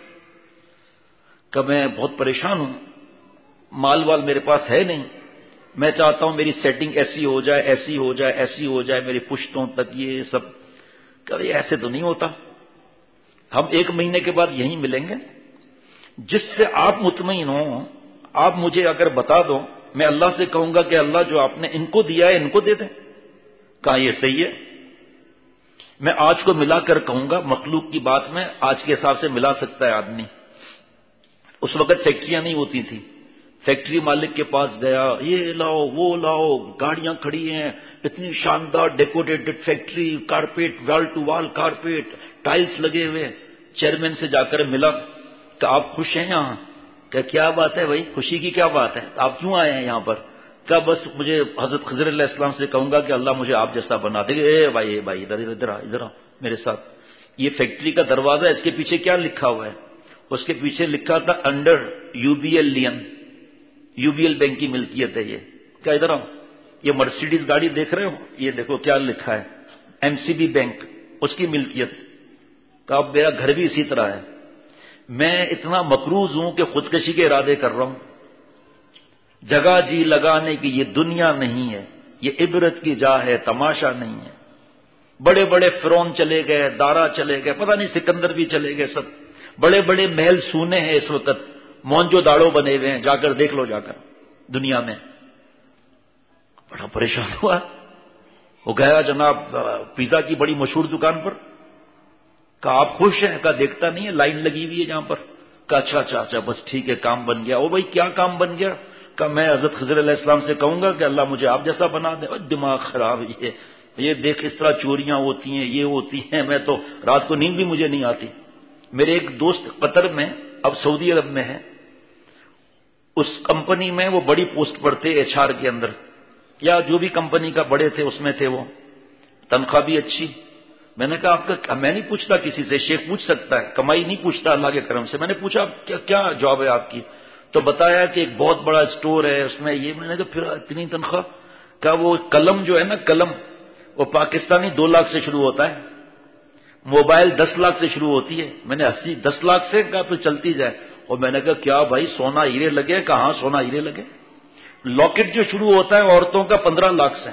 کہ میں بہت پریشان ہوں، مال وال میرے پاس ہے نہیں، میں چاہتا ہوں میری سیٹنگ ایسی ہو جائے، ایسی ہو جائے، ایسی ہو جائے، میری پشتوں تک یہ سب. کہ ایسے تو نہیں ہوتا، ہم 1 مہینے کے بعد یہیں ملیں گے. جس سے آپ مطمئن ہوں آپ مجھے اگر بتا دو، میں اللہ سے کہوں گا کہ اللہ جو آپ نے ان کو دیا ہے ان کو دے دیں. کہا یہ صحیح ہے. میں آج کو ملا کر کہوں گا، مخلوق کی بات میں آج کے حساب سے ملا سکتا ہے آدمی. اس وقت فیکٹریاں نہیں ہوتی تھیں. فیکٹری مالک کے پاس گیا، یہ لاؤ وہ لاؤ، گاڑیاں کھڑی ہیں، اتنی شاندار decorated factory, carpet, wall to wall carpet, tiles لگے ہوئے. چیئرمین سے جا کر ملا کہ آپ خوش ہیں یہاں؟ کہ کیا بات ہے بھائی، خوشی کی کیا بات ہے، آپ کیوں آئے ہیں یہاں پر؟ کہ بس مجھے حضرت خضر علیہ السلام سے کہوں گا کہ اللہ مجھے آپ جیسا بنا دے. اے بھائی ادھر میرے ساتھ. یہ فیکٹری کا دروازہ، اس کے پیچھے کیا لکھا ہوا ہے؟ اس کے پیچھے لکھا تھا under UBL lane, UBL bank کی ملکیت ہے یہ. کیا ادھر آؤ، یہ مرسیڈیز گاڑی دیکھ رہے ہو، یہ دیکھو کیا لکھا ہے، MCB بینک، اس کی ملکیت. کہ اب میرا گھر بھی اسی طرح ہے. میں اتنا مقروض ہوں کہ خودکشی کے ارادے کر رہا ہوں. جگہ جی لگانے کی یہ دنیا نہیں ہے، یہ عبرت کی جا ہے، تماشا نہیں ہے. بڑے بڑے فرعون چلے گئے، دارا چلے گئے، پتہ نہیں سکندر بھی چلے گئے. سب بڑے بڑے محل سونے ہیں اس وقت، مونجو داڑو بنے ہوئے ہیں، جا کر دیکھ لو جا کر دنیا میں. بڑا پریشان ہوا. وہ گیا جناب پیزا کی بڑی مشہور دکان پر. کہا آپ خوش ہیں؟ کہا دیکھتا نہیں ہے لائن لگی ہوئی ہے جہاں پر. کہا اچھا بس ٹھیک ہے، کام بن گیا. او بھائی کیا کام بن گیا؟ کہا میں حضرت خضر علیہ السلام سے کہوں گا کہ اللہ مجھے آپ جیسا بنا دے. دماغ خراب یہ دیکھ اس طرح چوریاں ہوتی ہیں، یہ ہوتی ہیں، میں تو رات کو نیند بھی مجھے نہیں آتی. میرے ایک دوست قطر میں، اب سعودی عرب میں ہے، اس کمپنی میں وہ بڑی پوسٹ پر تھے، HR کے اندر، یا جو بھی کمپنی کا بڑے تھے اس میں تھے. وہ تنخواہ بھی اچھی. میں نے کہا آپ کا، میں نہیں پوچھتا کسی سے، شیخ پوچھ سکتا ہے، کمائی نہیں پوچھتا اللہ کے کرم سے. میں نے پوچھا کیا جاب ہے آپ کی؟ تو بتایا کہ ایک بہت بڑا اسٹور ہے اس میں یہ. میں نے کہا پھر اتنی تنخواہ؟ کہا وہ قلم جو ہے نا، قلم، وہ پاکستانی 2 لاکھ سے شروع ہوتا ہے، موبائل 10 لاکھ سے شروع ہوتی ہے. میں نے 10 لاکھ سے کہا پھر چلتی جائے. اور میں نے کہا کیا بھائی سونا ہیرے لگے؟ کہاں سونا ہیرے لگے. لاکٹ جو شروع ہوتا ہے عورتوں کا 15 لاکھ سے.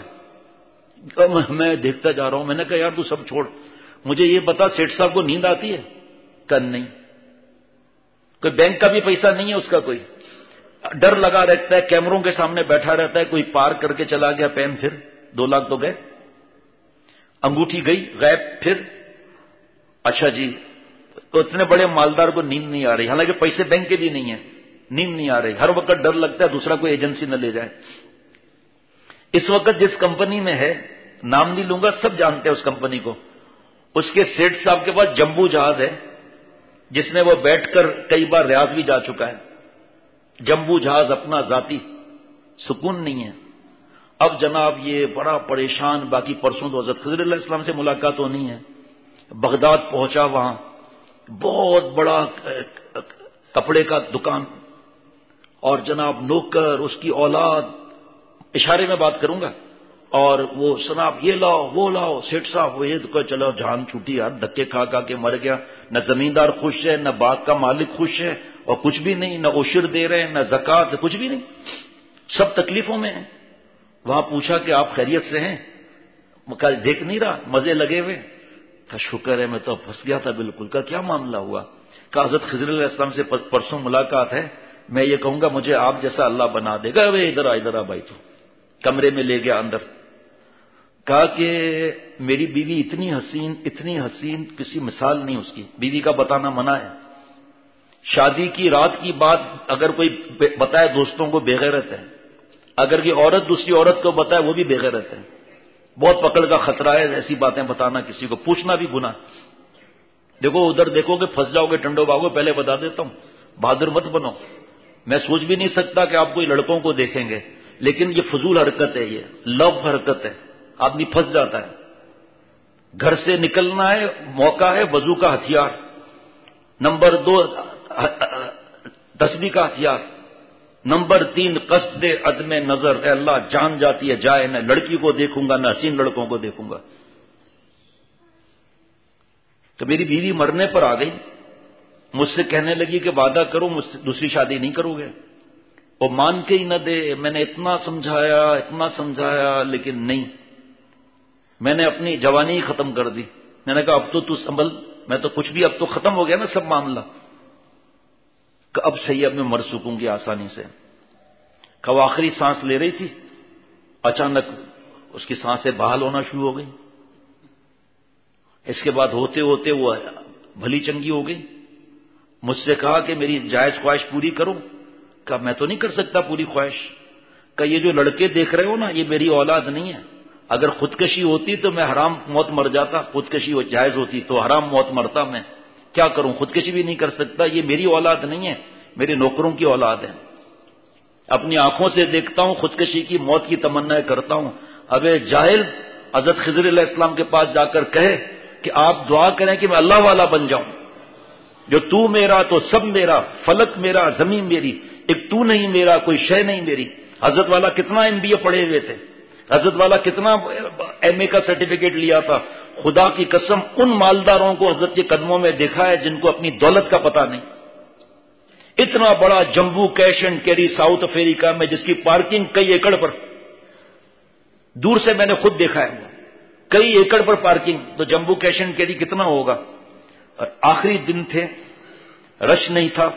میں دیکھتا جا رہا ہوں. میں نے کہا یار تو سب چھوڑ، مجھے یہ بتا سیٹھ صاحب کو نیند آتی ہے؟ کہ نہیں. کوئی بینک کا بھی پیسہ نہیں ہے اس کا، کوئی ڈر لگا رہتا ہے، کیمروں کے سامنے بیٹھا رہتا ہے، کوئی پار کر کے چلا گیا پین، پھر 2 لاکھ تو گئے، انگوٹھی گئی غائب. پھر اچھا جی، تو اتنے بڑے مالدار کو نیند نہیں آ رہی، حالانکہ پیسے بینک کے بھی نہیں ہیں، نیند نہیں آ رہی. ہر وقت ڈر لگتا ہے دوسرا کوئی ایجنسی نہ لے جائے. اس وقت جس کمپنی میں ہے نام نہیں لوں گا، سب جانتے ہیں اس کمپنی کو. اس کے سیٹ صاحب کے پاس جمبو جہاز ہے جس میں وہ بیٹھ کر کئی بار ریاض بھی جا چکا ہے. جمبو جہاز اپنا ذاتی، سکون نہیں ہے. اب جناب یہ بڑا پریشان، باقی پرسوں تو حضرت خضر علیہ السلام سے ملاقات ہونی ہے. بغداد پہنچا، وہاں بہت بڑا کپڑے کا دکان اور جناب نوکر، اس کی اولاد، اشارے میں بات کروں گا، اور وہ جناب یہ لاؤ وہ لاؤ. سیٹ صاحب وہ یہ تو چلو جان چھوٹی یار، دھکے کھا کھا کے مر گیا. نہ زمیندار خوش ہے، نہ باغ کا مالک خوش ہے، اور کچھ بھی نہیں، نہ عشر دے رہے ہیں، نہ زکوٰۃ، کچھ بھی نہیں، سب تکلیفوں میں ہیں. وہاں پوچھا کہ آپ خیریت سے ہیں؟ دیکھ نہیں رہا مزے لگے ہوئے. کہا شکر ہے، میں تو پھنس گیا تھا بالکل. کہا کیا معاملہ ہوا؟ کہا حضرت خضر علیہ السلام سے پرسوں ملاقات ہے، میں یہ کہوں گا مجھے آپ جیسا اللہ بنا دے گا. ادھر آ بھائی. تو کمرے میں لے گیا اندر. کہا کہ میری بیوی اتنی حسین کسی مثال نہیں اس کی. بیوی کا بتانا منع ہے. شادی کی رات کی بات اگر کوئی بتائے دوستوں کو بے غیرت ہے، اگر یہ عورت دوسری عورت کو بتائے وہ بھی بے غیرت ہے. بہت پکڑ کا خطرہ ہے ایسی باتیں بتانا، کسی کو پوچھنا بھی گناہ. دیکھو ادھر دیکھو کہ پھنس جاؤ گے ٹنڈو باغو. پہلے بتا دیتا ہوں، بہادر مت بنو. میں سوچ بھی نہیں سکتا کہ آپ کوئی لڑکوں کو دیکھیں گے، لیکن یہ فضول حرکت ہے، یہ لو حرکت ہے. آدمی پھنس جاتا ہے. گھر سے نکلنا ہے، موقع ہے وضو کا ہتھیار. نمبر 2 تسبیح کا ہتھیار. نمبر 3 قصد عدم نظر. اے اللہ جان جاتی ہے جائے، نہ لڑکی کو دیکھوں گا نہ حسین لڑکوں کو دیکھوں گا. تو میری بیوی مرنے پر آ گئی، مجھ سے کہنے لگی کہ وعدہ کرو مجھ سے دوسری شادی نہیں کرو گے. وہ مان کے ہی نہ دے. میں نے اتنا سمجھایا لیکن نہیں. میں نے اپنی جوانی ہی ختم کر دی. میں نے کہا اب تو سنبھل. میں تو کچھ بھی، اب تو ختم ہو گیا نا سب معاملہ. کہ اب صحیح، اب میں مر سکوں گی آسانی سے. کہ وہ آخری سانس لے رہی تھی، اچانک اس کی سانسیں بحال ہونا شروع ہو گئی. اس کے بعد ہوتے ہوتے وہ بھلی چنگی ہو گئی. مجھ سے کہا کہ میری جائز خواہش پوری کرو. کہا میں تو نہیں کر سکتا پوری خواہش. کہ یہ جو لڑکے دیکھ رہے ہو نا، یہ میری اولاد نہیں ہے. اگر خودکشی ہوتی تو میں حرام موت مر جاتا، خودکشی جائز ہوتی تو حرام موت مرتا. میں کیا کروں، خودکشی بھی نہیں کر سکتا. یہ میری اولاد نہیں ہے، میرے نوکروں کی اولاد ہے. اپنی آنکھوں سے دیکھتا ہوں، خودکشی کی موت کی تمنا کرتا ہوں. اب جاہل حضرت خضر علیہ السلام کے پاس جا کر کہے کہ آپ دعا کریں کہ میں اللہ والا بن جاؤں، جو تو میرا تو سب میرا، فلک میرا زمین میری، ایک تو نہیں میرا کوئی شے نہیں میری. حضرت والا کتنا MBA پڑھے ہوئے تھے، حضرت والا کتنا MA کا سرٹیفکیٹ لیا تھا. خدا کی قسم ان مالداروں کو حضرت کے قدموں میں دیکھا ہے جن کو اپنی دولت کا پتہ نہیں. اتنا بڑا jumbo cash and carry South Africa میں، جس کی پارکنگ کئی ایکڑ پر، دور سے میں نے خود دیکھا ہے، کئی ایکڑ پر پارکنگ. تو جمبو کیش اینڈ کیری کتنا ہوگا. اور آخری دن تھے، رش نہیں تھا.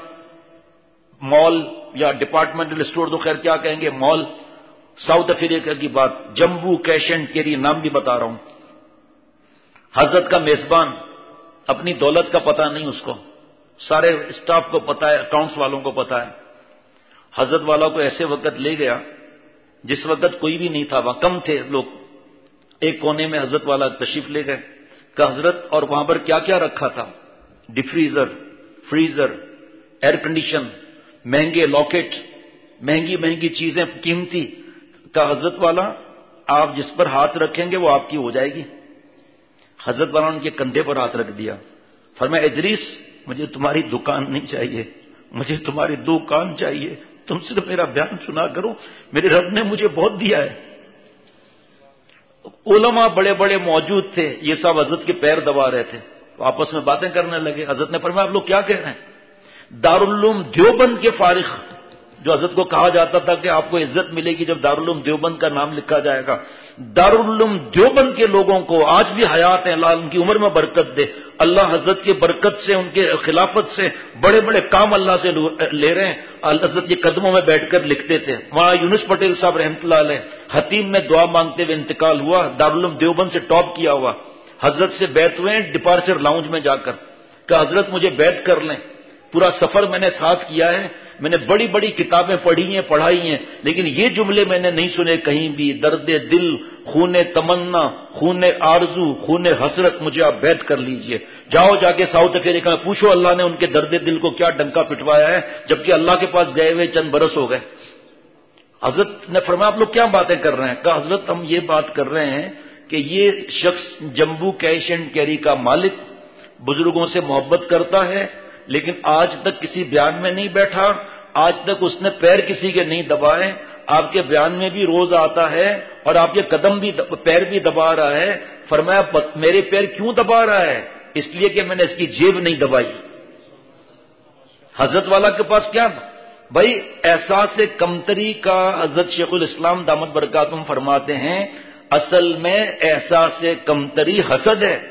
مال یا ڈپارٹمنٹل اسٹور تو خیر کیا کہیں گے، مال. ساؤتھ افریقہ کی بات، جمبو کیش اینڈ کیری، نام بھی بتا رہا ہوں. حضرت کا میزبان، اپنی دولت کا پتہ نہیں اس کو، سارے اسٹاف کو پتہ ہے، اکاؤنٹس والوں کو پتہ ہے. حضرت والا کو ایسے وقت لے گیا جس وقت کوئی بھی نہیں تھا، وہاں کم تھے لوگ. ایک کونے میں حضرت والا تشریف لے گئے. کہ حضرت، اور وہاں پر کیا کیا رکھا تھا، ڈیفریزر، فریزر، ایئر کنڈیشن، مہنگے لاکٹ، مہنگی چیزیں قیمتی. کہ حضرت والا آپ جس پر ہاتھ رکھیں گے وہ آپ کی ہو جائے گی. حضرت والا نے ان کے کندھے پر ہاتھ رکھ دیا. فرمایا ادریس، مجھے تمہاری دکان نہیں چاہیے، مجھے تمہاری 2 کان چاہیے. تم صرف میرا بیان سنا کرو، میرے رب نے مجھے بہت دیا ہے. علماء بڑے بڑے موجود تھے، یہ سب حضرت کے پیر دبا رہے تھے، آپس میں باتیں کرنے لگے. حضرت نے فرمایا آپ لوگ کیا کہہ رہے ہیں؟ دارالعلوم دیوبند کے فارغ، جو حضرت کو کہا جاتا تھا کہ آپ کو عزت ملے گی جب دارالعلوم دیوبند کا نام لکھا جائے گا. دارالعلوم دیوبند کے لوگوں کو آج بھی حیات ہیں، اللہ ان کی عمر میں برکت دے. اللہ حضرت کی برکت سے، ان کے خلافت سے بڑے بڑے کام اللہ سے لے رہے ہیں. حضرت کے قدموں میں بیٹھ کر لکھتے تھے. وہاں یونس پٹیل صاحب رحمۃ اللہ علیہ حتیم میں دعا مانگتے ہوئے انتقال ہوا، دارالعلوم دیوبند سے ٹاپ کیا ہوا. حضرت سے بیعت ہوئے ڈپارچر لاؤنج میں جا کر کہ حضرت مجھے بیعت کر لیں. پورا سفر میں نے ساتھ کیا ہے، میں نے بڑی بڑی کتابیں پڑھی ہیں پڑھائی ہیں، لیکن یہ جملے میں نے نہیں سنے کہیں بھی، درد دل، خون تمنا، خون آرزو، خون حسرت، مجھے آپ بیعت کر لیجئے۔ جاؤ جا کے ساؤتھ افریقہ میں پوچھو اللہ نے ان کے درد دل کو کیا ڈنکا پٹوایا ہے، جبکہ اللہ کے پاس گئے ہوئے چند برس ہو گئے۔ حضرت نے فرمایا آپ لوگ کیا باتیں کر رہے ہیں؟ کہا حضرت ہم یہ بات کر رہے ہیں کہ یہ شخص جمبو کیش اینڈ کیری کا مالک، بزرگوں سے محبت کرتا ہے، لیکن آج تک کسی بیان میں نہیں بیٹھا، آج تک اس نے پیر کسی کے نہیں دبائے، آپ کے بیان میں بھی روز آتا ہے اور آپ کے قدم بھی پیر بھی دبا رہا ہے۔ فرمایا میرے پیر کیوں دبا رہا ہے؟ اس لیے کہ میں نے اس کی جیب نہیں دبائی۔ حضرت والا کے پاس کیا بھائی احساس کمتری کا، حضرت شیخ الاسلام دامت برکاتہم فرماتے ہیں اصل میں احساس کمتری حسد ہے،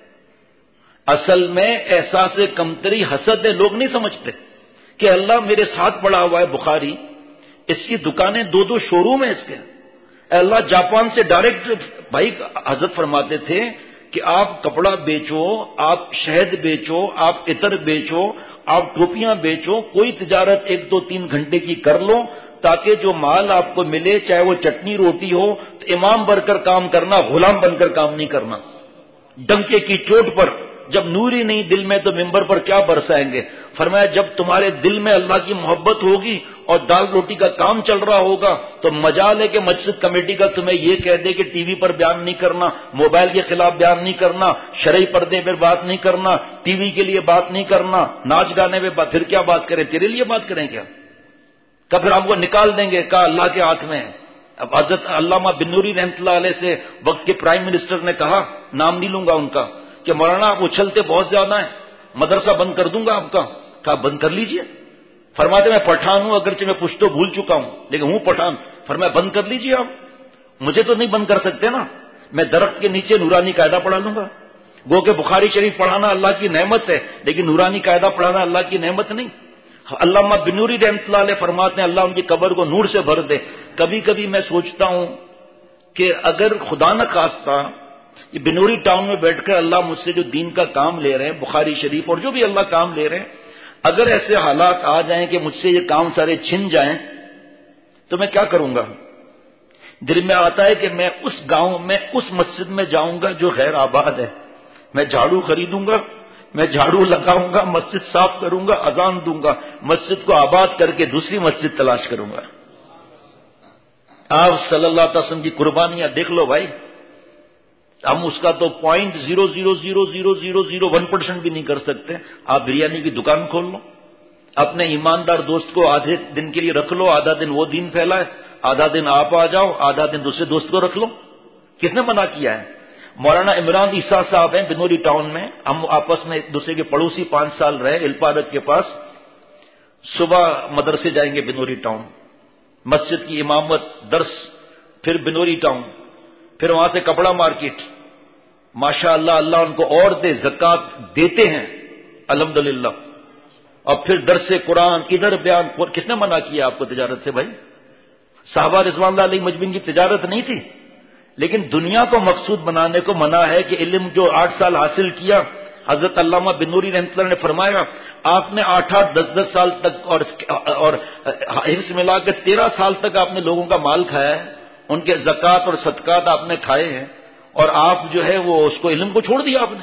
اصل میں احساس کمتری حسد ہے۔ لوگ نہیں سمجھتے کہ اللہ میرے ساتھ پڑا ہوا ہے بخاری، اس کی دکانیں دو دو شو روم ہیں اس کے، اللہ جاپان سے ڈائریکٹ۔ بھائی حضرت فرماتے تھے کہ آپ کپڑا بیچو، آپ شہد بیچو، آپ عطر بیچو، آپ ٹوپیاں بیچو، کوئی تجارت 1 2 3 گھنٹے کی کر لو، تاکہ جو مال آپ کو ملے چاہے وہ چٹنی روٹی ہو تو امام بن کر کام کرنا، غلام بن کر کام نہیں کرنا۔ ڈنکے کی چوٹ پر جب نور ہی نہیں دل میں تو ممبر پر کیا برسائیں گے؟ فرمایا جب تمہارے دل میں اللہ کی محبت ہوگی اور دال روٹی کا کام چل رہا ہوگا تو مجال ہے کہ مسجد کمیٹی کا تمہیں یہ کہہ دے کہ ٹی وی پر بیان نہیں کرنا، موبائل کے خلاف بیان نہیں کرنا، شرعی پردے پر بات نہیں کرنا، ٹی وی کے لیے بات نہیں کرنا، ناچ گانے میں پھر کیا بات کریں؟ تیرے لیے بات کریں کیا؟ کب پھر ہم کو نکال دیں گے؟ کہا اللہ کے ہاتھ میں ہے۔ اب حضرت علامہ بن نوری رحمۃ اللہ علیہ سے وقت کے پرائم منسٹر نے کہا، نام نہیں لوں گا ان کا، کہ مولانا آپ اچھلتے بہت زیادہ ہیں، مدرسہ بند کر دوں گا آپ کا۔ کہا بند کر لیجئے۔ فرماتے میں پٹھان ہوں، اگرچہ میں پشتو بھول چکا ہوں لیکن ہوں پٹھان۔ فرمایا بند کر لیجئے آپ، مجھے تو نہیں بند کر سکتے نا، میں درخت کے نیچے نورانی قاعدہ پڑھا لوں گا۔ گو کہ بخاری شریف پڑھانا اللہ کی نعمت ہے لیکن نورانی قاعدہ پڑھانا اللہ کی نعمت نہیں۔ علامہ بن نوری رحمۃ اللہ علیہ فرماتے ہیں اللہ ان کی قبر کو نور سے بھر دے۔ کبھی کبھی میں سوچتا ہوں کہ اگر خدا نہ خواستہ یہ بنوری ٹاؤن میں بیٹھ کر اللہ مجھ سے جو دین کا کام لے رہے ہیں، بخاری شریف اور جو بھی اللہ کام لے رہے ہیں، اگر ایسے حالات آ جائیں کہ مجھ سے یہ کام سارے چھن جائیں تو میں کیا کروں گا؟ دل میں آتا ہے کہ میں اس گاؤں میں اس مسجد میں جاؤں گا جو غیر آباد ہے، میں جھاڑو خریدوں گا، میں جھاڑو لگاؤں گا، مسجد صاف کروں گا، اذان دوں گا، مسجد کو آباد کر کے دوسری مسجد تلاش کروں گا۔ آپ صلی اللہ علیہ وسلم کی قربانیاں دیکھ لو بھائی، ہم اس کا تو 0.0000001% بھی نہیں کر سکتے۔ آپ بریانی کی دکان کھول لو، اپنے ایماندار دوست کو آدھے دن کے لیے رکھ لو، آدھا دن وہ دین پھیلائے، آدھا دن آپ آ جاؤ، آدھا دن دوسرے دوست کو رکھ لو۔ کس نے منع کیا ہے؟ مولانا عمران عیسیٰ صاحب ہیں بنوری ٹاؤن میں، ہم آپس میں ایک دوسرے کے پڑوسی 5 سال رہے الپارک کے پاس۔ صبح مدرسے جائیں گے بنوری ٹاؤن، مسجد کی امامت، درس، پھر بنوری ٹاؤن، پھر وہاں سے کپڑا مارکیٹ۔ ماشاء اللہ اللہ ان کو اور دے، زکوٰۃ دیتے ہیں الحمدللہ، اور پھر درس قرآن، ادھر بیان۔ کس نے منع کیا آپ کو تجارت سے بھائی؟ صحابہ رضوان اللہ علیہ مجمعین کی تجارت نہیں تھی، لیکن دنیا کو مقصود بنانے کو منع ہے کہ علم جو 8 سال حاصل کیا، حضرت علامہ بن نوری رحمۃ اللہ نے فرمایا آپ نے 8 10 سال تک اور حفظ ملا کے 13 سال تک آپ نے لوگوں کا مال کھایا ہے، ان کے زکوٰۃ اور صدقات آپ نے کھائے ہیں، اور آپ جو ہے وہ اس کو علم کو چھوڑ دیا آپ نے۔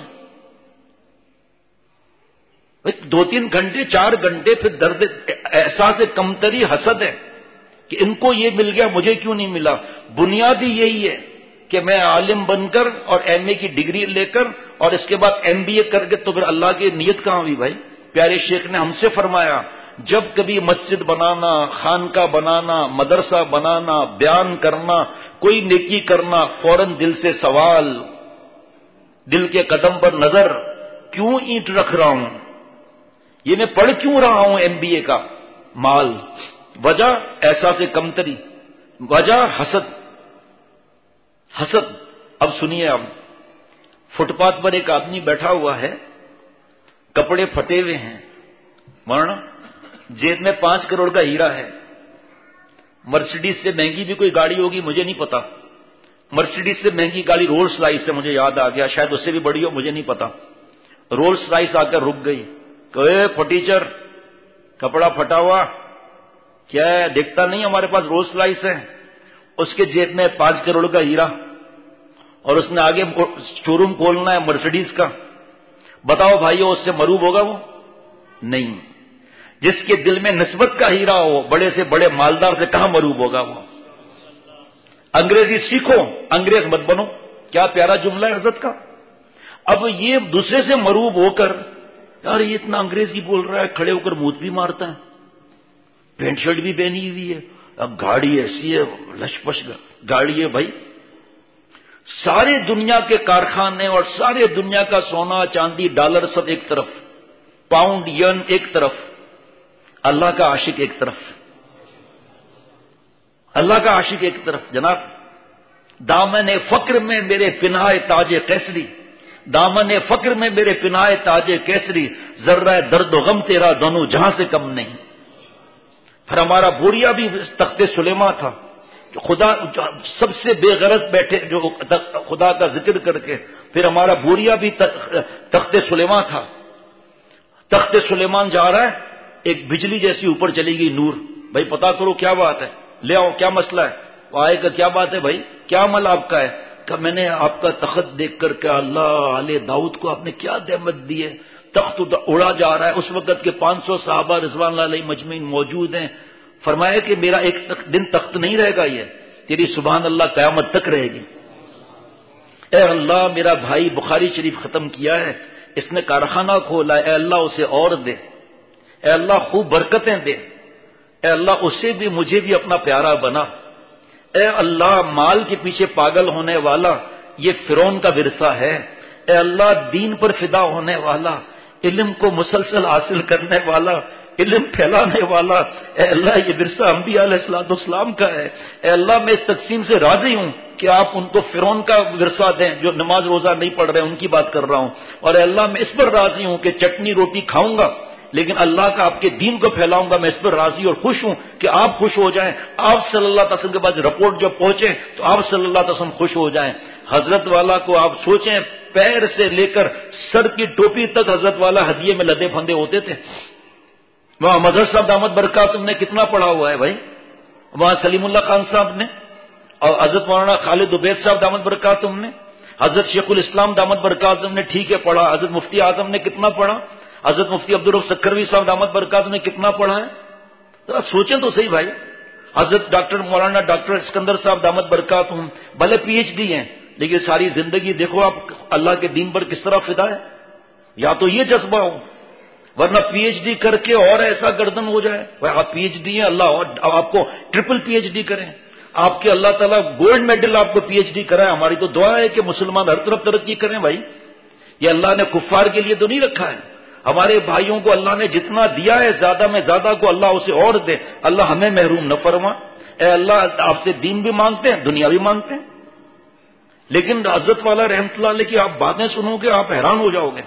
2-3 گھنٹے 4 گھنٹے پھر درد احساس کمتری حسد ہے کہ ان کو یہ مل گیا مجھے کیوں نہیں ملا۔ بنیاد ہی یہی ہے کہ میں عالم بن کر اور ایم اے کی ڈگری لے کر اور اس کے بعد ایم بی اے کر کے تو پھر اللہ کی نیت کہاں ہوئی بھائی؟ پیارے شیخ نے ہم سے فرمایا جب کبھی مسجد بنانا، خانقاہ بنانا، مدرسہ بنانا، بیان کرنا، کوئی نیکی کرنا، فوراً دل سے سوال، دل کے قدم پر نظر، کیوں اینٹ رکھ رہا ہوں؟ یہ میں پڑھ کیوں رہا ہوں ایم بی اے کا مال؟ وجہ احساس کمتری، وجہ حسد۔ حسد۔ اب سنیے، اب فٹ پاتھ پر ایک آدمی بیٹھا ہوا ہے، کپڑے پھٹے ہوئے ہیں، مولانا جیب میں 5 کروڑ کا ہیرا ہے، مرسیڈیز سے مہنگی بھی کوئی گاڑی ہوگی مجھے نہیں پتا، مرسیڈیز سے مہنگی گاڑی رولز رائس ہے، مجھے یاد آ گیا، شاید اس سے بھی بڑی ہو مجھے نہیں پتا۔ رولز رائس آ کر رک گئی، کہ اے پھٹیچر کپڑا پھٹا ہوا کیا ہے دیکھتا نہیں ہمارے پاس رولس رائس ہے، اس کے جیب میں 5 کروڑ کا ہیرا اور اس نے آگے شو روم کھولنا ہے مرسڈیز کا، بتاؤ بھائیو اس سے مروب ہوگا وہ؟ نہیں۔ جس کے دل میں نسبت کا ہیرا ہو بڑے سے بڑے مالدار سے کہاں مروب ہوگا وہ؟ انگریزی سیکھو، انگریز مت بنو، کیا پیارا جملہ ہے حضرت کا۔ اب یہ دوسرے سے مروب ہو کر یار یہ اتنا انگریزی بول رہا ہے، کھڑے ہو کر موت بھی مارتا ہے، پینٹ شرٹ بھی پہنی ہوئی ہے، اب گاڑی ایسی ہے لش پش گاڑی ہے۔ بھائی سارے دنیا کے کارخانے اور سارے دنیا کا سونا چاندی ڈالر سب ایک طرف، پاؤنڈ ین ایک طرف، اللہ کا عاشق ایک طرف، اللہ کا عاشق ایک طرف۔ جناب دامن فقر میں میرے پناہ تاج کیسری، دامن فقر میں میرے پناہ تاج کیسری، ذرہ درد و غم تیرا دونوں جہاں سے کم نہیں۔ پھر ہمارا بوریا بھی تخت سلیمان تھا، جو خدا سب سے بے غرض بیٹھے جو خدا کا ذکر کر کے، پھر ہمارا بوریا بھی تخت سلیمان تھا۔ تخت سلیمان جا رہا ہے، ایک بجلی جیسی اوپر چلی گئی نور، بھائی پتا کرو کیا بات ہے، لے آؤ کیا مسئلہ ہے۔ وہ آئے گا کیا بات ہے بھائی، کیا عمل آپ کا ہے؟ کہ میں نے آپ کا تخت دیکھ کر کہ اللہ آل داؤد کو آپ نے کیا نعمت دی ہے، تخت اڑا جا رہا ہے۔ اس وقت کے 500 صحابہ رضوان اللہ علیہ مجمعین موجود ہیں۔ فرمایا کہ میرا ایک دن تخت نہیں رہے گا، یہ تیری سبحان اللہ قیامت تک رہے گی۔ اے اللہ میرا بھائی بخاری شریف ختم کیا ہے، اس نے کارخانہ کھولا ہے، اے اللہ اسے اور دے، اے اللہ خوب برکتیں دے، اے اللہ اسے بھی مجھے بھی اپنا پیارا بنا۔ اے اللہ مال کے پیچھے پاگل ہونے والا یہ فرعون کا ورثہ ہے، اے اللہ دین پر فدا ہونے والا، علم کو مسلسل حاصل کرنے والا، علم پھیلانے والا، اے اللہ یہ ورثہ انبیاء علیہ السلام کا ہے۔ اے اللہ میں اس تقسیم سے راضی ہوں کہ آپ ان کو فرعون کا ورثہ دیں جو نماز روزہ نہیں پڑھ رہے، ان کی بات کر رہا ہوں، اور اے اللہ میں اس پر راضی ہوں کہ چٹنی روٹی کھاؤں گا لیکن اللہ کا آپ کے دین کو پھیلاؤں گا، میں اس پر راضی اور خوش ہوں کہ آپ خوش ہو جائیں۔ آپ صلی اللہ علیہ وسلم کے بعد رپورٹ جب پہنچے تو آپ صلی اللہ علیہ وسلم خوش ہو جائیں۔ حضرت والا کو آپ سوچیں پیر سے لے کر سر کی ٹوپی تک حضرت والا ہدیے میں لدے پھندے ہوتے تھے۔ وہاں مظہر صاحب دامت برکاتہم نے کتنا پڑھا ہوا ہے بھائی، وہاں سلیم اللہ خان صاحب نے، اور حضرت مولانا خالد عبید صاحب دامت برکاتہم نے، حضرت شیخ الاسلام دامت برکاتہم نے ٹھیک ہے پڑھا، حضرت مفتی اعظم نے کتنا پڑھا، حضرت مفتی عبدالرؤف سکروی صاحب دامت برکاتہم نے کتنا پڑھا ہے، ذرا سوچیں تو صحیح بھائی۔ حضرت مولانا ڈاکٹر اسکندر صاحب دامت برکاتہم بھلے پی ایچ ڈی ہیں لیکن ساری زندگی دیکھو آپ اللہ کے دین پر کس طرح فدا ہے۔ یا تو یہ جذبہ ہو، ورنہ پی ایچ ڈی کر کے اور ایسا گردن ہو جائے۔ آپ پی ایچ ڈی ہیں، اللہ اور آپ کو ٹرپل پی ایچ ڈی کریں، آپ کے اللہ تعالیٰ گولڈ میڈل آپ کو پی ایچ ڈی کرائے۔ ہماری تو دعا ہے کہ مسلمان ہر طرف ترقی کریں بھائی، یہ اللہ نے کفار کے لیے تو نہیں رکھا ہے۔ ہمارے بھائیوں کو اللہ نے جتنا دیا ہے زیادہ میں زیادہ کو اللہ اسے اور دے، اللہ ہمیں محروم نہ فرما۔ اے اللہ آپ سے دین بھی مانگتے ہیں دنیا بھی مانگتے ہیں، لیکن حضرت والا رحمت اللہ علیہ کی آپ باتیں سنو گے آپ حیران ہو جاؤ گے۔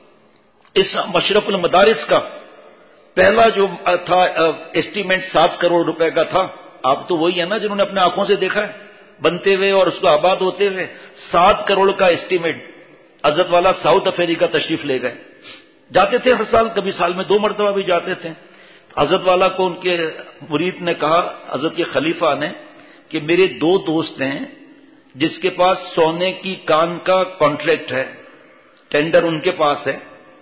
اس مشرف المدارس کا پہلا جو تھا اسٹیمیٹ 7 کروڑ روپے کا تھا، آپ تو وہی ہے نا جنہوں نے اپنے آنکھوں سے دیکھا ہے بنتے ہوئے اور اس کو آباد ہوتے ہوئے۔ 7 کروڑ کا اسٹیمیٹ حضرت والا ساؤتھ افریقہ تشریف لے گئے، جاتے تھے ہر سال، کبھی سال میں 2 مرتبہ بھی جاتے تھے۔ حضرت والا کو ان کے مرید نے کہا، حضرت کے خلیفہ نے، کہ میرے 2 دوست ہیں جس کے پاس سونے کی کان کا کانٹریکٹ ہے، ٹینڈر ان کے پاس ہے،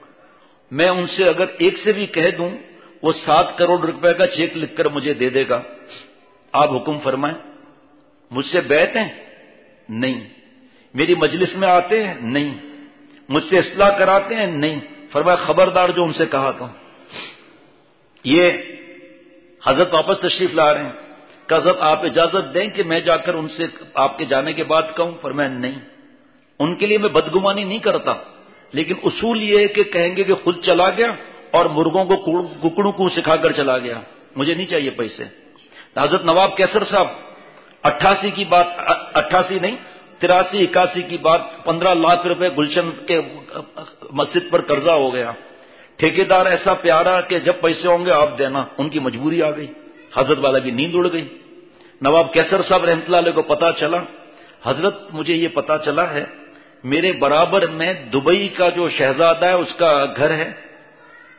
میں ان سے اگر ایک سے بھی کہہ دوں وہ 7 کروڑ روپے کا چیک لکھ کر مجھے دے دے گا، آپ حکم فرمائیں۔ مجھ سے بیعت ہیں؟ نہیں۔ میری مجلس میں آتے ہیں؟ نہیں۔ مجھ سے اصلاح کراتے ہیں؟ نہیں۔ فرمایا خبردار جو ان سے کہا تھا۔ یہ حضرت واپس تشریف لا رہے ہیں کہ حضرت آپ اجازت دیں کہ میں جا کر ان سے آپ کے جانے کے بعد کہوں؟ فرمایا نہیں، ان کے لیے میں بدگمانی نہیں کرتا، لیکن اصول یہ ہے کہ کہیں گے کہ خود چلا گیا اور مرغوں کو ککڑوں کو سکھا کر چلا گیا، مجھے نہیں چاہیے پیسے۔ حضرت نواب کیسر صاحب 88 کی بات، 88 نہیں 83 81 کی بات، 15 لاکھ روپے گلشن کے مسجد پر قرضہ ہو گیا، ٹھیکیدار ایسا پیارا کہ جب پیسے ہوں گے آپ دینا، ان کی مجبوری آ گئی، حضرت والا کی نیند اڑ گئی۔ نواب کیسر صاحب رحمۃ اللہ علیہ کو پتا چلا، حضرت مجھے یہ پتا چلا ہے میرے برابر میں دبئی کا جو شہزادہ ہے اس کا گھر ہے،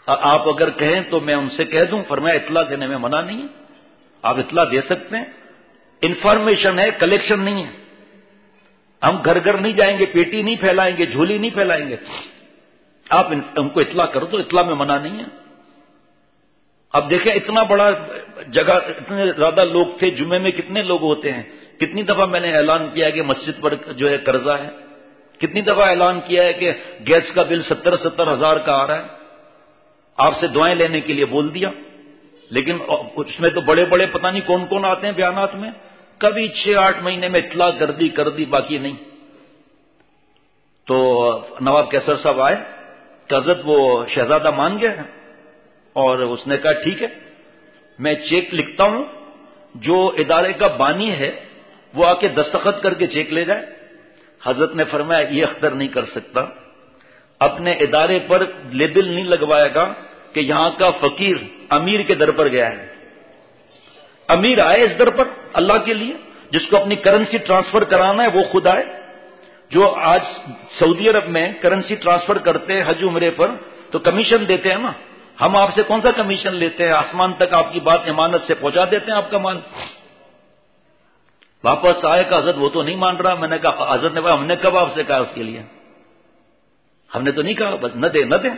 آپ اگر کہیں تو میں ان سے کہہ دوں. فرمایا اطلاع دینے میں منع نہیں ہے, آپ اطلاع دے سکتے ہیں. انفارمیشن ہے, کلیکشن نہیں ہے. ہم گھر گھر نہیں جائیں گے, پیٹی نہیں پھیلائیں گے, جھولی نہیں پھیلائیں گے. آپ ان کو اطلاع کر دو, اطلاع میں منع نہیں ہے. اب دیکھیں اتنا بڑا جگہ, اتنے زیادہ لوگ تھے, جمعے میں کتنے لوگ ہوتے ہیں. کتنی دفعہ میں نے اعلان کیا کہ مسجد پر جو ہے قرضہ ہے, کتنی دفعہ اعلان کیا ہے کہ گیس کا بل 70 ہزار کا آ رہا ہے. آپ سے دعائیں لینے کے لیے بول دیا, لیکن اس میں تو بڑے بڑے پتہ نہیں کون کون آتے ہیں بیانات میں. کبھی 6-8 مہینے میں اطلاع کر دی, باقی نہیں. تو نواب کیسر صاحب آئے کہ حضرت وہ شہزادہ مان گیا, اور اس نے کہا ٹھیک ہے میں چیک لکھتا ہوں, جو ادارے کا بانی ہے وہ آ کے دستخط کر کے چیک لے جائے. حضرت نے فرمایا یہ اختر نہیں کر سکتا, اپنے ادارے پر لیبل نہیں لگوائے گا کہ یہاں کا فقیر امیر کے در پر گیا ہے. امیر آئے اس در پر اللہ کے لیے, جس کو اپنی کرنسی ٹرانسفر کرانا ہے وہ خود آئے. جو آج سعودی عرب میں کرنسی ٹرانسفر کرتے ہیں حج عمرے پر تو کمیشن دیتے ہیں نا, ہم آپ سے کون سا کمیشن لیتے ہیں؟ آسمان تک آپ کی بات امانت سے پہنچا دیتے ہیں آپ کا مال. واپس آئے کہ حضرت وہ تو نہیں مان رہا. میں نے کہا, حضرت نے کہا ہم نے کب آپ سے کہا اس کے لیے, ہم نے تو نہیں کہا, بس نہ دے.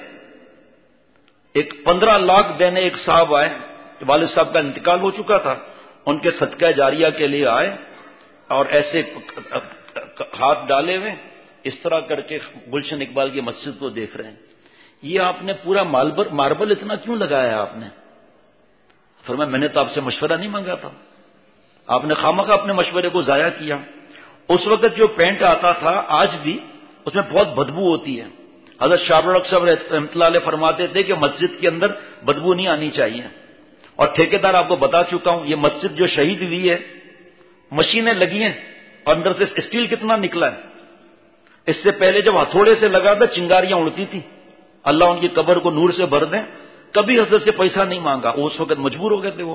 ایک 15 لاکھ دینے ایک صاحب آئے, والد صاحب کا انتقال ہو چکا تھا, ان کے صدقہ جاریہ کے لیے آئے, اور ایسے ہاتھ ڈالے ہوئے اس طرح کر کے گلشن اقبال کی مسجد کو دیکھ رہے ہیں. یہ آپ نے پورا ماربل اتنا کیوں لگایا آپ نے؟ فرمایا میں نے تو آپ سے مشورہ نہیں مانگا تھا, آپ نے خامخواہ اپنے مشورے کو ضائع کیا. اس وقت جو پینٹ آتا تھا آج بھی اس میں بہت بدبو ہوتی ہے. حضرت شاہ الحق صاحب رحمۃ اللہ علیہ فرماتے تھے کہ مسجد کے اندر بدبو نہیں آنی چاہیے. اور ٹھیکیدار آپ کو بتا چکا ہوں, یہ مسجد جو شہید ہوئی ہے مشینیں لگی ہیں, اور اندر سے اسٹیل کتنا نکلا ہے. اس سے پہلے جب ہتھوڑے سے لگا تھا چنگاریاں اڑتی تھی. اللہ ان کی قبر کو نور سے بھر دیں. کبھی حضرت سے پیسہ نہیں مانگا, اس وقت مجبور ہو گئے تھے وہ.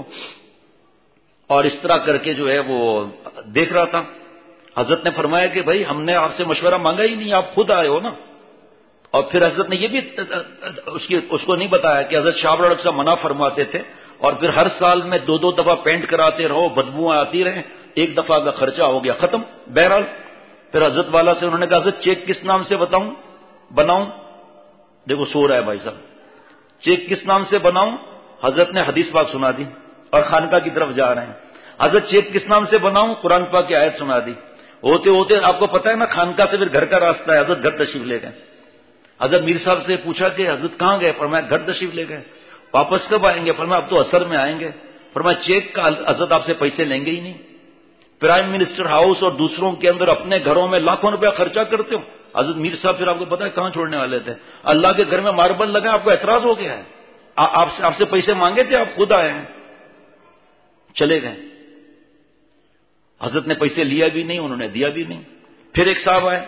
اور اس طرح کر کے جو ہے وہ دیکھ رہا تھا. حضرت نے فرمایا کہ بھائی ہم نے آپ سے مشورہ مانگا ہی نہیں, آپ خود آئے ہو نا. اور پھر حضرت نے یہ بھی اس کو نہیں بتایا کہ حضرت شاہ الحق صاحب منع فرماتے تھے, اور پھر ہر سال میں 2 دفعہ پینٹ کراتے رہو, بدبوئیں آتی رہیں, ایک دفعہ کا خرچہ ہو گیا ختم. بہرحال پھر حضرت والا سے انہوں نے کہا حضرت چیک کس نام سے بناؤں؟ دیکھو سو رہا ہے بھائی صاحب, چیک کس نام سے بناؤں؟ حضرت نے حدیث پاک سنا دی, اور خانقاہ کی طرف جا رہے ہیں. حضرت چیک کس نام سے بناؤں؟ قرآن پاک کی آیت سنا دی. ہوتے ہوتے آپ کو پتا ہے نا خانقاہ سے پھر گھر کا راستہ ہے, حضرت گھر تشریف لے گئے. حضرت میر صاحب سے پوچھا کہ حضرت کہاں گئے؟ فرمایا گھر تشریف لے گئے. واپس کب آئیں گے؟ فرمایا اب تو اثر میں آئیں گے. فرمایا چیک کا حضرت آپ سے پیسے لیں گے ہی نہیں. پرائم منسٹر ہاؤس اور دوسروں کے اندر اپنے گھروں میں لاکھوں روپیہ خرچہ کرتے ہو. حضرت میر صاحب پھر آپ کو پتا ہے کہاں چھوڑنے والے تھے؟ اللہ کے گھر میں ماربل لگا, آپ کو اعتراض ہو گیا ہے, آپ سے پیسے مانگے تھے, آپ خود آئے ہیں, چلے گئے. حضرت نے پیسے لیا بھی نہیں, انہوں نے دیا بھی نہیں. پھر ایک صاحب آئے,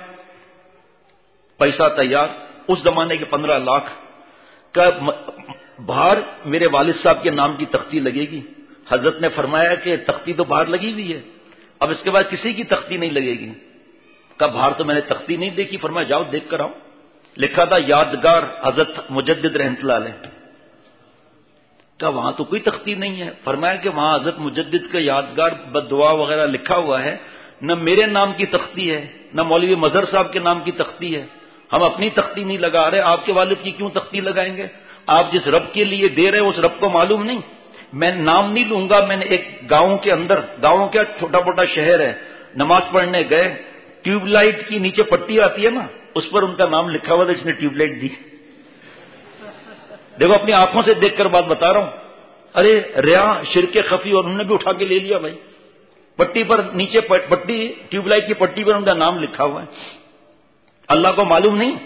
پیسہ تیار, اس زمانے کے 15 لاکھ کا باہر میرے والد صاحب کے نام کی تختی لگے گی. حضرت نے فرمایا کہ تختی تو باہر لگی ہوئی ہے, اب اس کے بعد کسی کی تختی نہیں لگے گی. کہا باہر تو میں نے تختی نہیں دیکھی. فرمایا جاؤ دیکھ کر آؤ. لکھا تھا یادگار حضرت مجدد رحمۃ اللہ علیہ. کہا وہاں تو کوئی تختی نہیں ہے. فرمایا کہ وہاں حضرت مجدد کا یادگار بد دعا وغیرہ لکھا ہوا ہے, نہ میرے نام کی تختی ہے, نہ مولوی مظہر صاحب کے نام کی تختی ہے. ہم اپنی تختی نہیں لگا رہے, آپ کے والد کی کیوں تختی لگائیں گے؟ آپ جس رب کے لیے دے رہے اس رب کو معلوم نہیں. میں نام نہیں لوں گا. میں نے ایک گاؤں کے اندر, گاؤں کیا چھوٹا موٹا شہر ہے, نماز پڑھنے گئے, ٹیوب لائٹ کی نیچے پٹی آتی ہے نا, اس پر ان کا نام لکھا ہوا تھا, اس نے ٹیوب لائٹ دی. دیکھو اپنی آنکھوں سے دیکھ کر بات بتا رہا ہوں. ارے ریا شرک خفی, اور انہوں نے بھی اٹھا کے لے لیا بھائی. پٹی پر نیچے پٹی, ٹیوب لائٹ کی پٹی پر ان کا نام لکھا ہوا ہے. اللہ کو معلوم نہیں.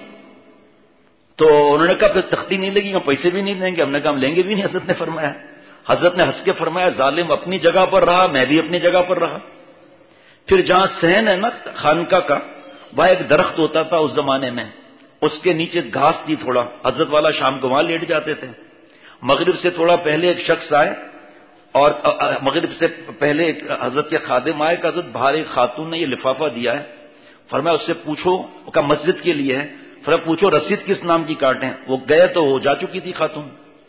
تو انہوں نے کہا پھر تختی نہیں لگی, ہم پیسے بھی نہیں دیں گے. ہم نے کہا ہم لیں گے بھی نہیں. حضرت نے فرمایا, حضرت نے ہنس کے فرمایا ظالم اپنی جگہ پر رہا, میں بھی اپنی جگہ پر رہا. پھر جہاں صحن ہے نا خانقاہ کا, وہاں ایک درخت ہوتا تھا اس زمانے میں, اس کے نیچے گھاس تھی تھوڑا. حضرت والا شام کو وہاں لیٹ جاتے تھے. مغرب سے تھوڑا پہلے ایک شخص آئے, اور مغرب سے پہلے ایک حضرت کے خادم آئے کہ حضرت باہر ایک خاتون نے یہ لفافہ دیا ہے. فرمایا اس سے پوچھو, کہ مسجد کے لیے ہے. پھر پوچھو رسید کس نام کی کاٹیں؟ وہ گئے تو وہ جا چکی تھی خاتون.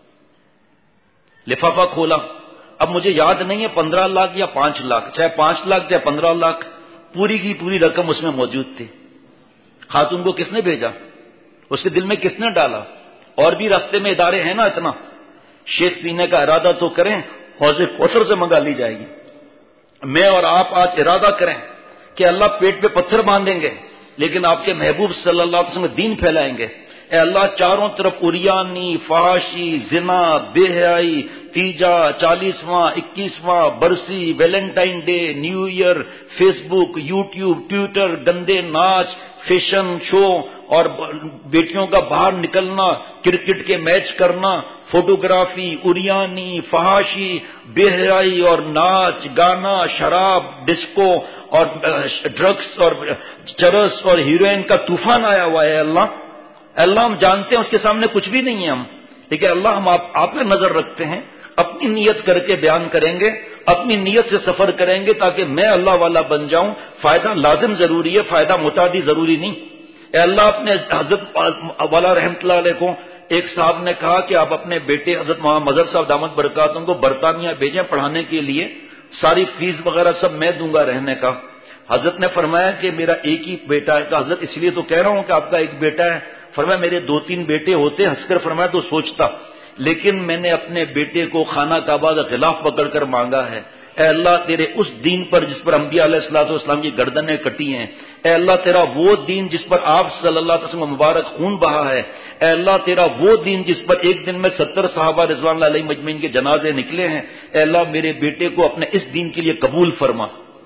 لفافہ کھولا، اب مجھے یاد نہیں ہے 15 لاکھ یا 5 لاکھ، چاہے 5 لاکھ چاہے 15 لاکھ، پوری کی پوری رقم اس میں موجود تھی. خاتون کو کس نے بھیجا؟ اس کے دل میں کس نے ڈالا؟ اور بھی راستے میں ادارے ہیں نا اتنا. شیخ پینے کا ارادہ تو کریں، حوض کوثر سے منگا لی جائے گی. میں اور آپ آج ارادہ کریں کہ اللہ پیٹ پہ پتھر باندھیں گے لیکن آپ کے محبوب صلی اللہ علیہ وسلم دین پھیلائیں گے. اے اللہ چاروں طرف اریانی، فحاشی، زنا، بے حیائی، تیجا، 40واں 21واں برسی، Valentine day, new year, Facebook, YouTube, Twitter, گندے ناچ، فیشن شو اور بیٹیوں کا باہر نکلنا، کرکٹ کے میچ کرنا، فوٹوگرافی، اریانی، فحاشی، بے حیائی اور ناچ گانا، شراب، ڈسکو اور ڈرگس اور چرس اور ہیروئن کا طوفان آیا ہوا ہے. اللہ ہم جانتے ہیں اس کے سامنے کچھ بھی نہیں ہے ہم، لیکن اللہ ہم آپ پہ نظر رکھتے ہیں. اپنی نیت کر کے بیان کریں گے، اپنی نیت سے سفر کریں گے تاکہ میں اللہ والا بن جاؤں. فائدہ لازم ضروری ہے، فائدہ متعدی ضروری نہیں. اے اللہ اپنے حضرت والا رحمت اللہ علیہ کو ایک صاحب نے کہا کہ آپ اپنے بیٹے حضرت محمد مظہر صاحب دامت برکاتہم کو برطانیہ بھیجیں پڑھانے کے لیے، ساری فیس وغیرہ سب میں دوں گا رہنے کا. حضرت نے فرمایا کہ میرا ایک ہی بیٹا ہے. حضرت اس لیے تو کہہ رہا ہوں کہ آپ کا ایک بیٹا ہے. فرمایا میرے 2-3 بیٹے ہوتے. ہنس کر فرمایا تو سوچتا، لیکن میں نے اپنے بیٹے کو خانہ کعبہ کا غلاف پکڑ کر مانگا ہے. اے اللہ تیرے اس دین پر جس پر انبیاء علیہ الصلوۃ والسلام کی گردنیں کٹی ہیں، اے اللہ تیرا وہ دین جس پر آپ صلی اللہ علیہ وسلم مبارک خون بہا ہے، اے اللہ تیرا وہ دین جس پر ایک دن میں 70 صحابہ رضوان اللہ علیہم اجمعین کے جنازے نکلے ہیں، اے اللہ میرے بیٹے کو اپنے اس دین کے لیے قبول فرما.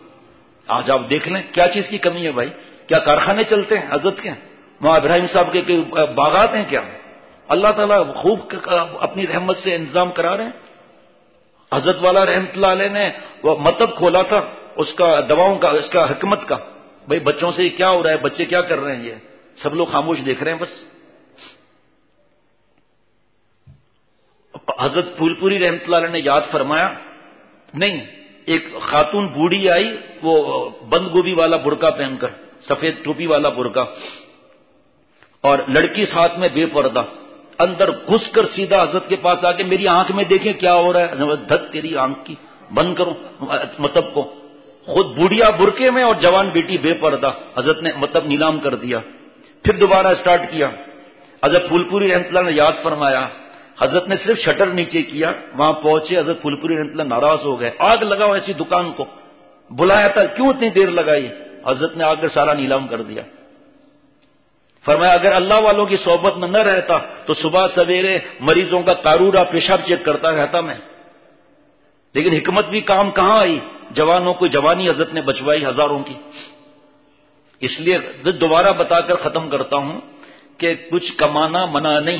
آج آپ دیکھ لیں کیا چیز کی کمی ہے بھائی. کیا کارخانے چلتے ہیں حضرت کے؟ وہاں ابراہیم صاحب کے باغات ہیں کیا؟ اللہ تعالیٰ خوب اپنی رحمت سے انتظام کرا رہے ہیں. حضرت والا رحمت اللہ علیہ نے وہ مطلب کھولا تھا اس کا دواؤں کا، اس کا حکمت کا. بھائی بچوں سے کیا ہو رہا ہے، بچے کیا کر رہے ہیں، یہ سب لوگ خاموش دیکھ رہے ہیں بس. حضرت پھول پوری رحمت اللہ علیہ نے یاد فرمایا، نہیں ایک خاتون بوڑھی آئی، وہ بند گوبھی والا برقع پہن کر، سفید ٹوپی والا برقع، اور لڑکی ساتھ میں بے پردہ، اندر گھس کر سیدھا حضرت کے پاس آ کے میری آنکھ میں دیکھیں کیا ہو رہا ہے. دھت تیری آنکھ کی، بند کرو مطلب کو. خود بوڑھیا برقعے میں اور جوان بیٹی بے پردہ. حضرت نے مطلب نیلام کر دیا. پھر دوبارہ اسٹارٹ کیا. حضرت پھول پوری رحمت اللہ نے یاد فرمایا، حضرت نے صرف شٹر نیچے کیا، وہاں پہنچے حضرت پھول پوری رحمت اللہ ناراض ہو گئے. آگ لگاؤ ایسی دکان کو، بلایا تھا کیوں اتنی دیر لگائی؟ حضرت نے آ کر سارا نیلام کر دیا. فرمایا اگر اللہ والوں کی صحبت میں نہ رہتا تو صبح سویرے مریضوں کا قارورہ پیشاب چیک کرتا رہتا میں. لیکن حکمت بھی کام کہاں آئی، جوانوں کو جوانی حضرت نے بچوائی ہزاروں کی. اس لیے دوبارہ بتا کر ختم کرتا ہوں کہ کچھ کمانا منع نہیں،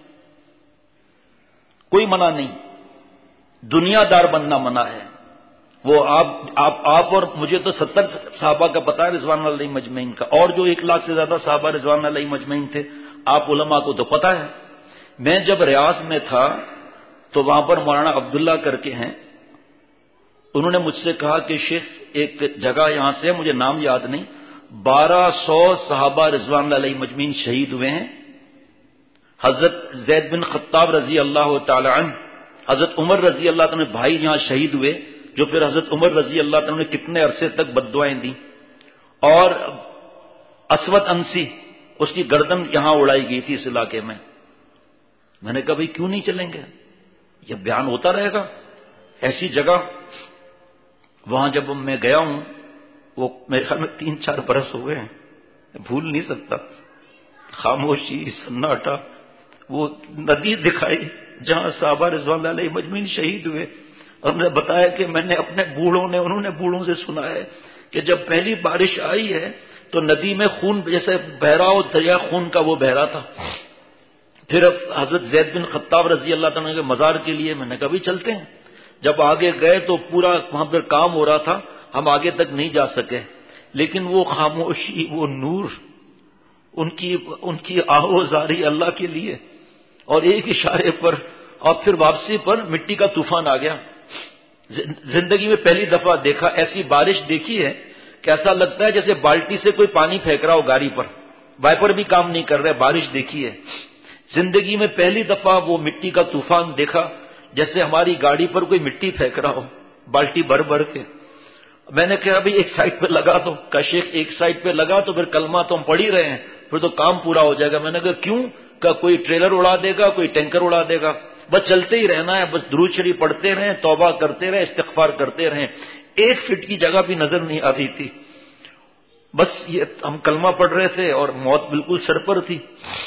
کوئی منع نہیں، دنیا دار بننا منع ہے. وہ آپ اور مجھے تو 70 صحابہ کا پتہ ہے رضوان اللہ علیہم اجمعین کا، اور جو 1 لاکھ سے زیادہ صحابہ رضوان اللہ علیہم اجمعین تھے آپ علماء کو تو پتہ ہے. میں جب ریاض میں تھا تو وہاں پر مولانا عبداللہ کر کے ہیں، انہوں نے مجھ سے کہا کہ شیخ ایک جگہ یہاں سے مجھے نام یاد نہیں، 1200 صحابہ رضوان اللہ علیہم اجمعین شہید ہوئے ہیں. حضرت زید بن خطاب رضی اللہ تعالی عنہ، حضرت عمر رضی اللہ تعالی عنہ بھائی یہاں شہید ہوئے، جو پھر حضرت عمر رضی اللہ تعالی عنہ نے کتنے عرصے تک بددعائیں دی. اور اسود انسی اس کی گردن یہاں اڑائی گئی تھی اس علاقے میں. میں نے کہا بھائی کیوں نہیں چلیں گے، یہ بیان ہوتا رہے گا ایسی جگہ. وہاں جب میں گیا ہوں، وہ میرے خیال میں 3-4 برس ہو گئے ہیں، بھول نہیں سکتا. خاموشی، سناٹا، وہ ندی دکھائی جہاں صحابہ رضوان اللہ علیہم اجمعین شہید ہوئے. اور میں نے بتایا کہ میں نے اپنے انہوں نے بوڑھوں سے سنا ہے کہ جب پہلی بارش آئی ہے تو ندی میں خون جیسے بہ رہا ہو، دریا خون کا وہ بہ رہا تھا. پھر اب حضرت زید بن خطاب رضی اللہ تعالیٰ کے مزار کے لیے میں نے کہا بھی چلتے ہیں. جب آگے گئے تو پورا وہاں پر کام ہو رہا تھا، ہم آگے تک نہیں جا سکے. لیکن وہ خاموشی، وہ نور، ان کی آہوزاری اللہ کے لیے، اور ایک اشارے پر اور پھر واپسی پر مٹی کا طوفان آ گیا. زندگی میں پہلی دفعہ دیکھا، ایسی بارش دیکھی ہے کہ ایسا لگتا ہے جیسے بالٹی سے کوئی پانی پھینک رہا ہو گاڑی پر. وائپر بھی کام نہیں کر رہے، بارش دیکھی ہے۔ زندگی میں پہلی دفعہ وہ مٹی کا طوفان دیکھا، جیسے ہماری گاڑی پر کوئی مٹی پھینک رہا ہو بالٹی بھر بھر کے۔ میں نے کہا ابھی ایک سائڈ پہ لگا دو، کہ شیخ ایک سائڈ پہ لگا تو پھر کلمہ تو ہم پڑھ ہی رہے ہیں، پھر تو کام پورا ہو جائے گا۔ میں نے کہا کیوں؟ کہ کوئی ٹریلر اڑا دے گا، کوئی ٹینکر اڑا دے گا، بس چلتے ہی رہنا ہے، بس درود شریف پڑھتے رہیں، توبہ کرتے رہیں، استغفار کرتے رہیں۔ 1 فٹ کی جگہ بھی نظر نہیں آ رہی تھی، بس یہ ہم کلمہ پڑھ رہے تھے اور موت بالکل سر پر تھی۔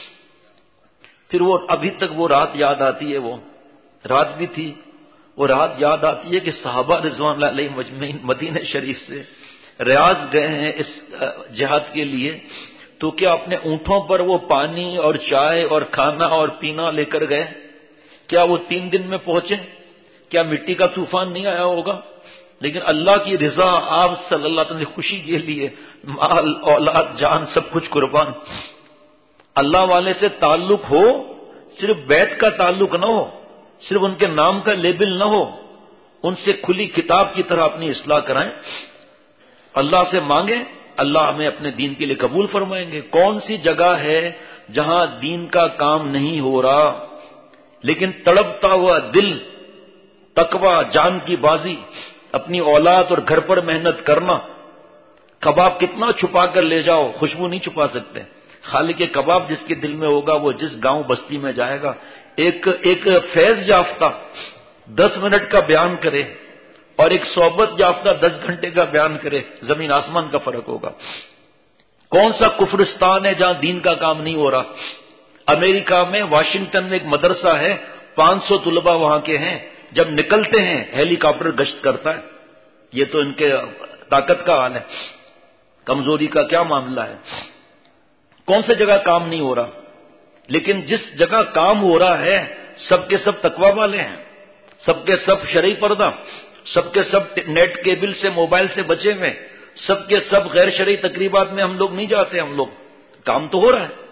پھر وہ ابھی تک وہ رات یاد آتی ہے، وہ رات بھی تھی، وہ رات یاد آتی ہے کہ صحابہ رضوان اللہ علیہم مجمعین مدینہ شریف سے ریاض گئے ہیں اس جہاد کے لیے، تو کیا اپنے اونٹوں پر وہ پانی اور چائے اور کھانا اور پینا لے کر گئے؟ کیا وہ 3 دن میں پہنچے؟ کیا مٹی کا طوفان نہیں آیا ہوگا؟ لیکن اللہ کی رضا، آپ صلی اللہ علیہ وسلم کی خوشی کے لیے مال اولاد جان سب کچھ قربان۔ اللہ والے سے تعلق ہو، صرف بیت کا تعلق نہ ہو، صرف ان کے نام کا لیبل نہ ہو، ان سے کھلی کتاب کی طرح اپنی اصلاح کرائیں، اللہ سے مانگیں، اللہ ہمیں اپنے دین کے لیے قبول فرمائیں گے۔ کون سی جگہ ہے جہاں دین کا کام نہیں ہو رہا، لیکن تڑپتا ہوا دل، تقوی، جان کی بازی، اپنی اولاد اور گھر پر محنت کرنا۔ کباب کتنا چھپا کر لے جاؤ، خوشبو نہیں چھپا سکتے۔ خالق کباب جس کے دل میں ہوگا وہ جس گاؤں بستی میں جائے گا، ایک فیض یافتہ 10 منٹ کا بیان کرے اور ایک صحبت یافتہ 10 گھنٹے کا بیان کرے، زمین آسمان کا فرق ہوگا۔ کون سا کفرستان ہے جہاں دین کا کام نہیں ہو رہا؟ امریکہ میں واشنگٹن میں ایک مدرسہ ہے، 500 طلباء وہاں کے ہیں، جب نکلتے ہیں ہیلی کاپٹر گشت کرتا ہے۔ یہ تو ان کے طاقت کا حال ہے، کمزوری کا کیا معاملہ ہے؟ کون سی جگہ کام نہیں ہو رہا؟ لیکن جس جگہ کام ہو رہا ہے سب کے سب تقوی والے ہیں، سب کے سب شرعی پردہ، سب کے سب نیٹ کیبل سے، موبائل سے بچے ہوئے، سب کے سب غیر شرعی تقریبات میں ہم لوگ نہیں جاتے، ہم لوگ کام تو ہو رہا ہے۔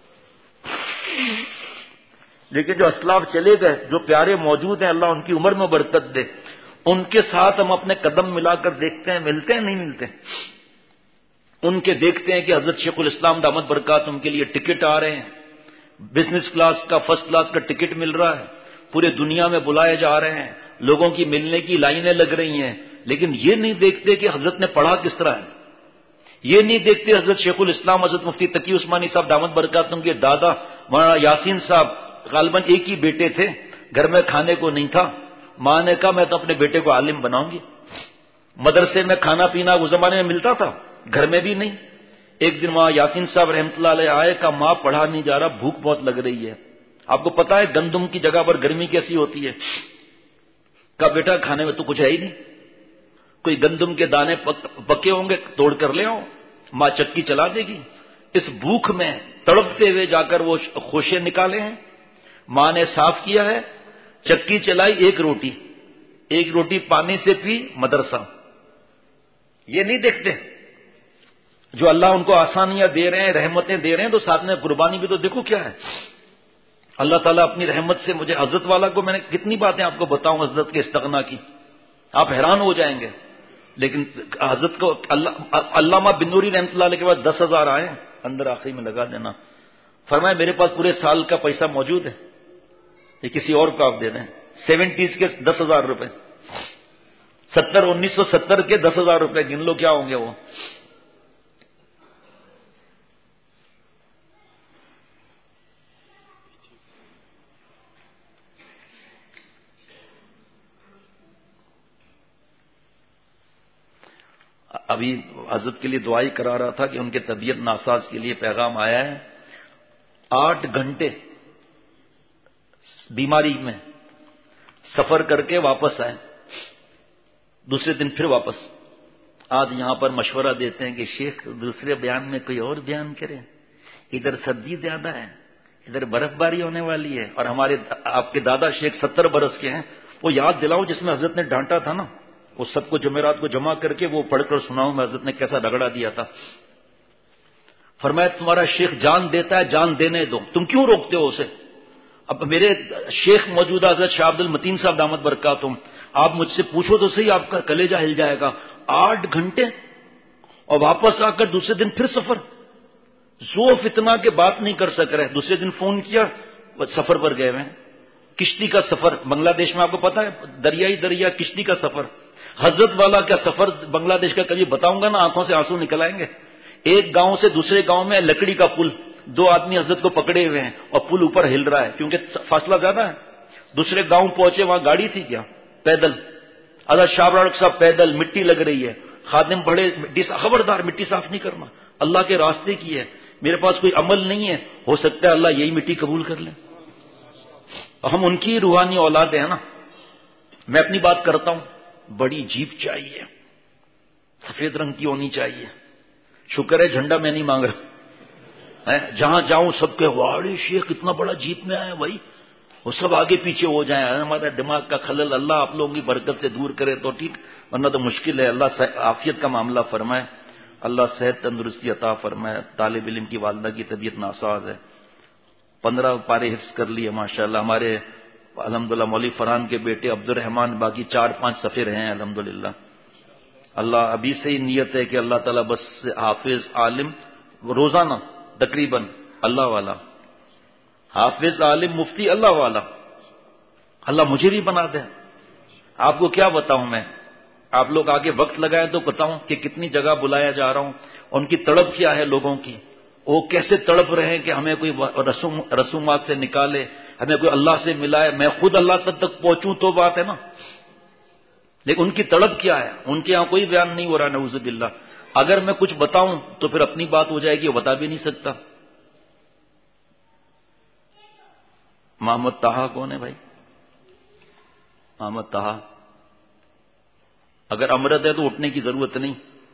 لیکن جو اسلاف چلے گئے، جو پیارے موجود ہیں، اللہ ان کی عمر میں برکت دے، ان کے ساتھ ہم اپنے قدم ملا کر دیکھتے ہیں، ملتے ہیں نہیں ملتے؟ ان کے دیکھتے ہیں کہ حضرت شیخ الاسلام دامت برکاتہم کے لیے ٹکٹ آ رہے ہیں، بزنس کلاس کا، فرسٹ کلاس کا ٹکٹ مل رہا ہے، پورے دنیا میں بلائے جا رہے ہیں، لوگوں کی ملنے کی لائنیں لگ رہی ہیں، لیکن یہ نہیں دیکھتے کہ حضرت نے پڑھا کس طرح ہے، یہ نہیں دیکھتے حضرت شیخ الاسلام حضرت مفتی تقی عثمانی صاحب دامت برکاتہم کے دادا مولانا یاسین صاحب غالباً ایک ہی بیٹے تھے، گھر میں کھانے کو نہیں تھا، ماں نے کہا میں تو اپنے بیٹے کو عالم بناؤں گی۔ مدرسے میں کھانا پینا اس زمانے میں ملتا تھا، گھر میں بھی نہیں۔ ایک دن وہاں یاسین صاحب رحمۃ اللہ علیہ آئے، کہا ماں پڑھا نہیں جا رہا، بھوک بہت لگ رہی ہے۔ آپ کو پتا ہے گندم کی جگہ پر گرمی کیسی ہوتی ہے؟ کہا بیٹا کھانے میں تو کچھ ہے ہی نہیں، کوئی گندم کے دانے پکے ہوں گے توڑ کر لے آؤ، ماں چکی چلا دے گی۔ اس بھوک میں تڑپتے ہوئے جا کر وہ خوشے نکالے ہیں، ماں نے صاف کیا ہے، چکی چلائی، ایک روٹی پانی سے پی، مدرسہ۔ یہ نہیں دیکھتے جو اللہ ان کو آسانیاں دے رہے ہیں، رحمتیں دے رہے ہیں، تو ساتھ میں قربانی بھی تو دیکھو کیا ہے۔ اللہ تعالیٰ اپنی رحمت سے مجھے حضرت والا کو، میں نے کتنی باتیں آپ کو بتاؤں حضرت کے استغنا کی، آپ حیران ہو جائیں گے۔ لیکن حضرت کو علامہ بن نوری رحمۃ اللہ علیہ کے بعد 10,000 آئے، اندر آخری میں لگا دینا، فرمایا میرے پاس پورے سال کا پیسہ موجود ہے، یہ کسی اور کو آپ دے دیں۔ 70s کے 10,000 روپے، 1970 کے 10,000 روپے، گن لو کیا ہوں گے وہ۔ ابھی حضرت کے لیے دعائی کرا رہا تھا کہ ان کے طبیعت ناساز کے لیے پیغام آیا ہے، 8 گھنٹے بیماری میں سفر کر کے واپس آئے، دوسرے دن پھر واپس۔ آج یہاں پر مشورہ دیتے ہیں کہ شیخ دوسرے بیان میں کوئی اور بیان کرے، ادھر سردی زیادہ ہے، ادھر برف باری ہونے والی ہے، اور ہمارے آپ کے دادا شیخ 70 برس کے ہیں، وہ یاد دلاؤ جس میں حضرت نے ڈانٹا تھا نا، وہ سب کو جمعرات کو جمع کر کے وہ پڑھ کر سناؤں میں حضرت نے کیسا رگڑا دیا تھا۔ فرمایا تمہارا شیخ جان دیتا ہے، جان دینے دو، تم کیوں روکتے ہو اسے؟ اب میرے شیخ موجودہ حضرت شاہ عبد المتین صاحب دامت برکاتہم، آپ مجھ سے پوچھو تو صحیح، آپ کا کلیجہ ہل جائے گا۔ 8 گھنٹے اور واپس آ کر دوسرے دن پھر سفر، ذوف اتنا کہ بات نہیں کر سک رہے. دوسرے دن فون کیا، سفر پر گئے ہوئے ہیں، کشتی کا سفر. بنگلہ دیش میں آپ کو پتا ہے دریا کشتی کا سفر. حضرت والا کیا سفر بنگلہ دیش کا کبھی بتاؤں گا نا آنکھوں سے آنسو نکل آئیں گے. ایک گاؤں سے دوسرے گاؤں میں لکڑی کا پل، 2 آدمی حضرت کو پکڑے ہوئے ہیں اور پل اوپر ہل رہا ہے کیونکہ فاصلہ زیادہ ہے. دوسرے گاؤں پہنچے، وہاں گاڑی تھی کیا، پیدل. حضرت شاہ رخ صاحب پیدل، مٹی لگ رہی ہے. خادم بڑے خبردار مٹی صاف نہیں کرنا، اللہ کے راستے کی ہے، میرے پاس کوئی عمل نہیں ہے، ہو سکتا ہے اللہ یہی مٹی قبول کر لے. ہم ان کی روحانی اولاد ہیں نا. میں اپنی بات کرتا ہوں، بڑی جیپ چاہیے، سفید رنگ کی ہونی چاہیے. شکر ہے جھنڈا میں نہیں مانگ رہا، جہاں جاؤں سب کے واڑی شیخ اتنا بڑا جیپ میں آئے بھائی، وہ سب آگے پیچھے ہو جائیں. ہمارا دماغ کا خلل اللہ آپ لوگوں کی برکت سے دور کرے تو ٹھیک، ورنہ تو مشکل ہے. اللہ عافیت کا معاملہ فرمائے، اللہ صحت تندرستی عطا فرمائے. طالب علم کی والدہ کی طبیعت ناساز ہے، 15 پارے حفظ کر لیے ماشاءاللہ. ہمارے الحمدللہ مولوی فرحان کے بیٹے عبد الرحمان باقی 4-5 صفحے رہے ہیں الحمدللہ. اللہ ابھی سے ہی نیت ہے کہ اللہ تعالیٰ بس حافظ عالم روزانہ تقریباً اللہ والا، حافظ عالم مفتی اللہ والا، اللہ مجھے بھی بنا دے. آپ کو کیا بتاؤں میں، آپ لوگ آگے وقت لگائیں تو بتاؤں کہ کتنی جگہ بلایا جا رہا ہوں، ان کی تڑپ کیا ہے لوگوں کی، وہ کیسے تڑپ رہے ہیں کہ ہمیں کوئی رسومات سے نکالے، ہمیں کوئی اللہ سے ملائے. میں خود اللہ تک پہنچوں تو بات ہے نا، لیکن ان کی تڑپ کیا ہے، ان کے یہاں کوئی بیان نہیں ہو رہا نعوذ باللہ. اگر میں کچھ بتاؤں تو پھر اپنی بات ہو جائے گی، وہ بتا بھی نہیں سکتا. محمد طہا کون ہے بھائی؟ محمد طہا اگر امرت ہے تو اٹھنے کی ضرورت نہیں.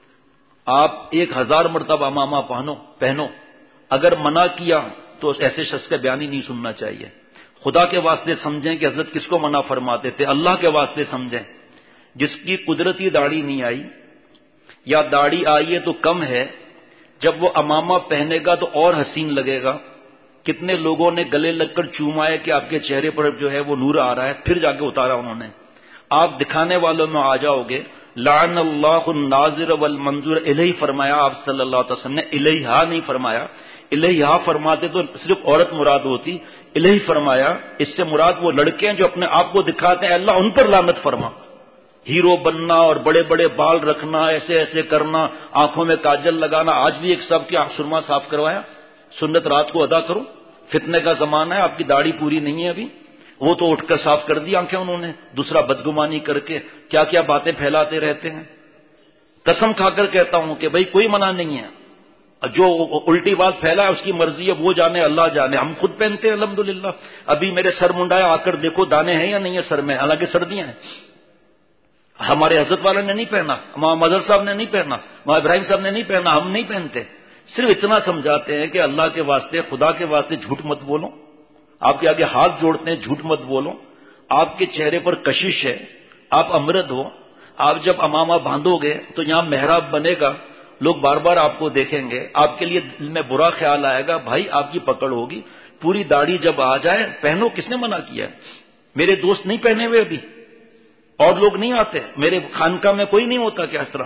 آپ 1000 مرتبہ امامہ پہنو، اگر منع کیا تو ایسے شخص کا بیان ہی نہیں سننا چاہیے. خدا کے واسطے سمجھیں کہ حضرت کس کو منع فرماتے تھے، اللہ کے واسطے سمجھیں. جس کی قدرتی داڑھی نہیں آئی یا داڑھی آئی ہے تو کم ہے، جب وہ امامہ پہنے گا تو اور حسین لگے گا. کتنے لوگوں نے گلے لگ کر چوما ہے کہ آپ کے چہرے پر جو ہے وہ نور آ رہا ہے، پھر جا کے اتارا انہوں نے. آپ دکھانے والوں میں آ جاؤ گے. لعن اللہ الناظر والمنظور الیہ فرمایا آپ صلی اللہ علیہ وسلم نے، الیہا نہیں فرمایا. الیہا فرماتے تو صرف عورت مراد ہوتی، الیہ فرمایا اس سے مراد وہ لڑکے ہیں جو اپنے آپ کو دکھاتے ہیں. اللہ ان پر لعنت فرما. ہیرو بننا اور بڑے بڑے بال رکھنا، ایسے ایسے کرنا، آنکھوں میں کاجل لگانا. آج بھی ایک صاحب کی سرما صاف کروایا، سنت رات کو ادا کرو، فتنے کا زمانہ ہے، آپ کی داڑھی پوری نہیں ہے ابھی. وہ تو اٹھ کر صاف کر دی آنکھیں انہوں نے. دوسرا بدگمانی کر کے کیا کیا باتیں پھیلاتے رہتے ہیں. قسم کھا کر کہتا ہوں کہ بھائی کوئی منع نہیں ہے، جو الٹی بات پھیلا ہے اس کی مرضی ہے، وہ جانے اللہ جانے. ہم خود پہنتے ہیں الحمدللہ. ابھی میرے سر منڈایا، آ کر دیکھو دانے ہیں یا نہیں ہے سر میں، حالانکہ سردیاں ہیں. ہمارے حضرت والے نے نہیں پہنا، ہمارے مظہر صاحب نے نہیں پہنا، ہمارے ابراہیم صاحب نے نہیں پہنا، ہم نہیں پہنتے. صرف اتنا سمجھاتے ہیں کہ اللہ کے واسطے، خدا کے واسطے جھوٹ مت بولو. آپ کے آگے ہاتھ جوڑتے ہیں، جھوٹ مت بولو. آپ کے چہرے پر کشش ہے، آپ امرد ہو. آپ جب امامہ باندھو گے تو یہاں محراب بنے گا، لوگ بار بار آپ کو دیکھیں گے. آپ کے لیے دل میں برا خیال آئے گا، بھائی آپ کی پکڑ ہوگی. پوری داڑھی جب آ جائے پہنو، کس نے منع کیا ہے؟ میرے دوست نہیں پہنے ہوئے ابھی، اور لوگ نہیں آتے میرے خانقاہ میں، کوئی نہیں ہوتا کیا اس طرح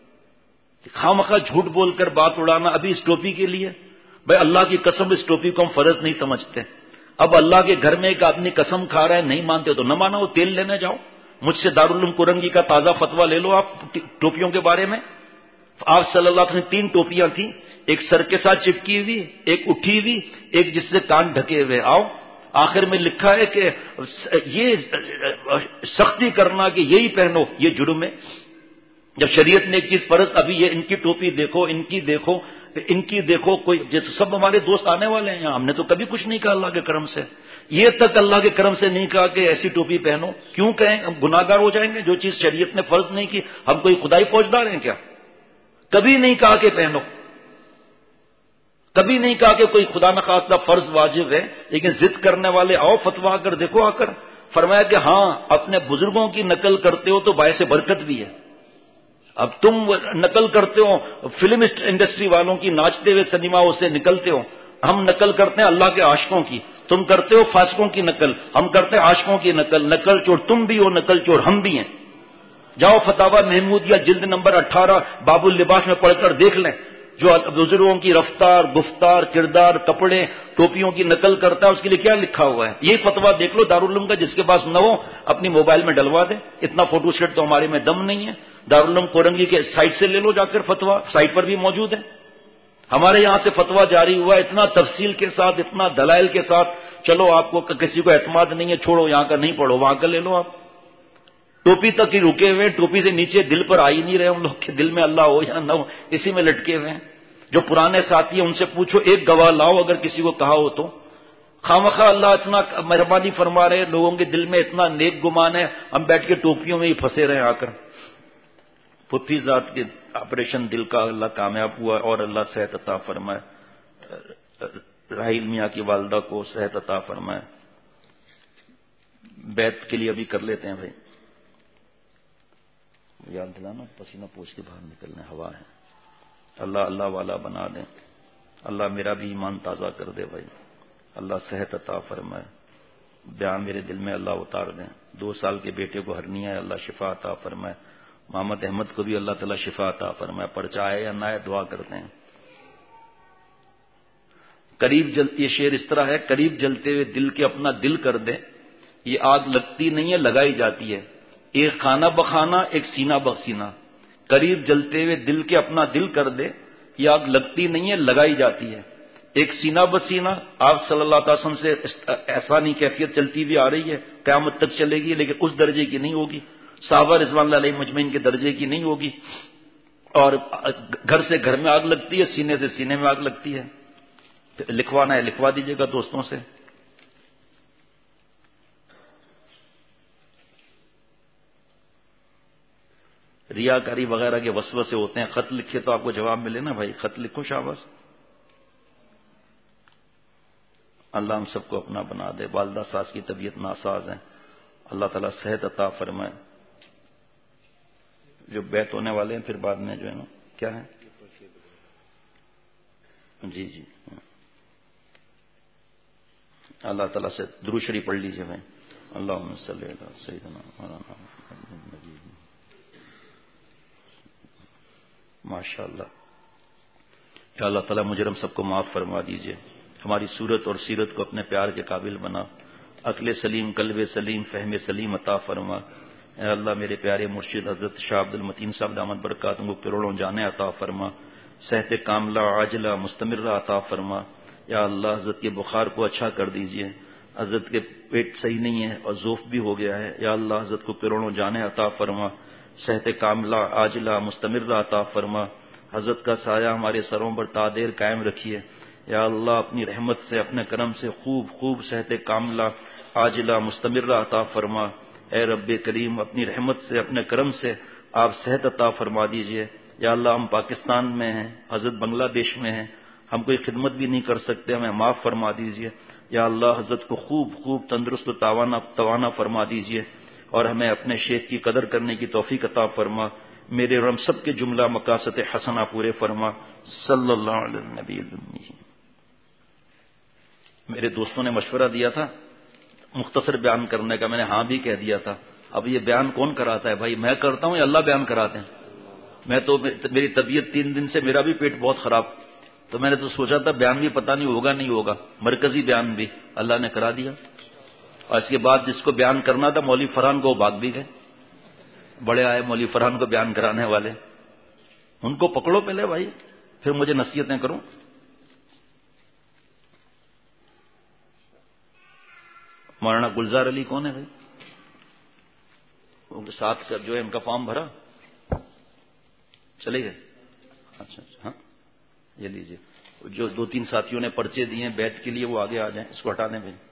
خواہ جھوٹ بول کر بات اڑانا. ابھی اس ٹوپی کے لیے بھائی اللہ کی قسم اس ٹوپی کو ہم فرض نہیں سمجھتے. اب اللہ کے گھر میں ایک آدمی قسم کھا رہا ہے، نہیں مانتے تو نہ مانا، وہ تیل لینے جاؤ. مجھ سے دارالعلوم کرنگی کا تازہ فتویٰ لے لو آپ ٹوپیوں کے بارے میں. آپ صلی اللہ علیہ وسلم 3 ٹوپیاں تھیں، ایک سر کے ساتھ چپکی ہوئی، ایک اٹھی ہوئی، ایک جس سے کان ڈھکے ہوئے. آؤ آخر میں لکھا ہے کہ یہ سختی کرنا کہ یہی پہنو یہ جرم ہے. جب شریعت نے ایک چیز فرض، ابھی یہ ان کی ٹوپی دیکھو، ان کی دیکھو، ان کی دیکھو، کوئی سب ہمارے دوست آنے والے ہیں یہاں. ہم نے تو کبھی کچھ نہیں کہا اللہ کے کرم سے، یہ تک اللہ کے کرم سے نہیں کہا کہ ایسی ٹوپی پہنو. کیوں کہیں؟ ہم گناہگار ہو جائیں گے. جو چیز شریعت نے فرض نہیں کی، ہم کوئی خدائی فوجدار ہیں کیا؟ کبھی نہیں کہا کہ پہنو، کبھی نہیں کہا کہ کوئی خدا نخواستہ فرض واجب ہے. لیکن ضد کرنے والے آؤ فتوا کر دیکھو آ کر. فرمایا کہ ہاں اپنے بزرگوں کی نقل کرتے ہو تو باعث برکت بھی ہے. اب تم نقل کرتے ہو فلم انڈسٹری والوں کی، ناچتے ہوئے سنیماؤں سے نکلتے ہو. ہم نقل کرتے ہیں اللہ کے عاشقوں کی، تم کرتے ہو فاسقوں کی نقل. ہم کرتے ہیں عاشقوں کی نقل. نقل چور تم بھی ہو، نقل چور ہم بھی ہیں. جاؤ فتاوی محمودیہ جلد نمبر 18 باب اللباس میں پڑھ کر دیکھ لیں. جو بزرگوں کی رفتار، گفتار، کردار، کپڑے، ٹوپیوں کی نقل کرتا ہے، اس کے لیے کیا لکھا ہوا ہے؟ یہ فتویٰ دیکھ لو دارالعلوم کا، جس کے پاس نہ ہو اپنی موبائل میں ڈلوا دے، اتنا فوٹو سیٹ تو ہمارے میں دم نہیں ہے۔ دارالعلوم کورنگی کے سائٹ سے لے لو جا کر فتویٰ، سائٹ پر بھی موجود ہے۔ ہمارے یہاں سے فتویٰ جاری ہوا اتنا تفصیل کے ساتھ، اتنا دلائل کے ساتھ۔ چلو آپ کو کسی کو اعتماد نہیں ہے، چھوڑو یہاں کا نہیں پڑھو، وہاں کا لے لو آپ۔ ٹوپی تک ہی رکے ہوئے، ٹوپی سے نیچے دل پر آ ہی نہیں رہے ہم لوگ کے، دل میں اللہ ہو یا نہ ہو اسی میں لٹکے ہوئے ہیں۔ جو پرانے ساتھی ہیں ان سے پوچھو، ایک گواہ لاؤ اگر کسی کو کہا ہو تو۔ خامخواہ اللہ اتنا مہربانی فرما رہے، لوگوں کے دل میں اتنا نیک گمان ہے، ہم بیٹھ کے ٹوپیوں میں ہی پھنسے رہے آ کر۔ پھپھی ذات کے آپریشن دل کا اللہ کامیاب ہوا اور اللہ صحت عطا فرمائے۔ راحیل میاں کی والدہ کو صحت عطا فرمائے۔ بیت کے لیے ابھی کر لیتے ہیں بھائی، یاد دلانا، پسینہ پوچھ کے باہر نکلنے، ہوا ہے۔ اللہ اللہ والا بنا دیں، اللہ میرا بھی ایمان تازہ کر دے بھائی، اللہ صحت عطا فرمائے۔ بیان میرے دل میں اللہ اتار دیں۔ 2 سال کے بیٹے کو ہرنیا ہے، اللہ شفا عطا فرمائے۔ محمد احمد کو بھی اللہ تعالیٰ شفا عطا فرمائے۔ پرچہ آئے یا نہ آئے دعا کرتے ہیں۔ یہ شعر اس طرح ہے، قریب جلتے ہوئے دل کے اپنا دل کر دے، یہ آگ لگتی نہیں ہے لگائی جاتی ہے، ایک خانہ بخانہ ایک سینہ بسینہ۔ قریب جلتے ہوئے دل کے اپنا دل کر دے، یہ آگ لگتی نہیں ہے لگائی جاتی ہے، ایک سینہ بسینہ۔ آپ صلی اللہ علیہ وسلم سے احسانی کیفیت چلتی بھی آ رہی ہے، قیامت تک چلے گی، لیکن اس درجے کی نہیں ہوگی، صحابہ رضوان اللہ علیہ مجمعین کے درجے کی نہیں ہوگی۔ اور گھر سے گھر میں آگ لگتی ہے، سینے سے سینے میں آگ لگتی ہے۔ لکھوانا ہے لکھوا دیجیے گا دوستوں سے۔ ریاکاری وغیرہ کے وسوسے ہوتے ہیں، خط لکھے تو آپ کو جواب ملے نا بھائی، خط لکھو شاباش۔ اللہ ہم سب کو اپنا بنا دے۔ والدہ ساس کی طبیعت ناساز ہے، اللہ تعالیٰ صحت عطا فرمائے۔ جو بیت ہونے والے ہیں پھر بعد میں جو ہے نا کیا ہے، جی جی، اللہ تعالیٰ سے درود شریف پڑھ لیجیے بھائی۔ اللہم صلی علی سیدنا مولانا محمد۔ ماشاء اللہ، یا اللہ تعالیٰ مجرم سب کو معاف فرما دیجیے، ہماری صورت اور سیرت کو اپنے پیار کے قابل بنا، عقل سلیم، قلب سلیم، فہم سلیم عطا فرما۔ اے اللہ میرے پیارے مرشد حضرت شاہ عبد المتین صاحب دامت برکاتہ کو کروڑوں جانے عطا فرما، صحت کاملہ عاجلہ مستمرہ عطا فرما۔ یا اللہ حضرت کے بخار کو اچھا کر دیجیے، حضرت کے پیٹ صحیح نہیں ہے اور ذوف بھی ہو گیا ہے، یا اللہ حضرت کو کروڑوں جانے عطا فرما، صحت کاملہ عاجلہ مستمرہ عطا فرما۔ حضرت کا سایہ ہمارے سروں پر تا دیر قائم رکھیے، یا اللہ اپنی رحمت سے اپنے کرم سے خوب خوب صحت کاملہ عاجلہ مستمرہ عطا فرما۔ اے رب کریم اپنی رحمت سے اپنے کرم سے آپ صحت عطا فرما دیجئے۔ یا اللہ ہم پاکستان میں ہیں، حضرت بنگلہ دیش میں ہیں، ہم کوئی خدمت بھی نہیں کر سکتے، ہمیں معاف فرما دیجئے۔ یا اللہ حضرت کو خوب خوب تندرست و توانا فرما دیجئے، اور ہمیں اپنے شیخ کی قدر کرنے کی توفیق عطا فرما۔ میرے اور ہم سب کے جملہ مقاصد حسنہ پورے فرما۔ صلی اللہ علیہ نبی الامی۔ میرے دوستوں نے مشورہ دیا تھا مختصر بیان کرنے کا، میں نے ہاں بھی کہہ دیا تھا۔ اب یہ بیان کون کراتا ہے بھائی، میں کرتا ہوں یا اللہ بیان کراتے ہیں؟ میں تو میری طبیعت 3 دن سے، میرا بھی پیٹ بہت خراب، تو میں نے تو سوچا تھا بیان بھی پتہ نہیں ہوگا نہیں ہوگا، مرکزی بیان بھی اللہ نے کرا دیا۔ اور اس کے بعد جس کو بیان کرنا تھا مولوی فرحان کو، وہ بھاگ بھی گئے، بڑے آئے مولوی فرحان کو بیان کرانے والے، ان کو پکڑو پہلے بھائی، پھر مجھے نصیحتیں کرو۔ مولانا گلزار علی کون ہے بھائی؟ ان کے ساتھ جو ہے ان کا فارم بھرا، چلے گئے؟ اچھا ہاں، یہ لیجیے، جو 2-3 ساتھیوں نے پرچے دیے ہیں بیت کے لیے وہ آگے آ جائیں، اس کو ہٹا دیں بھائی،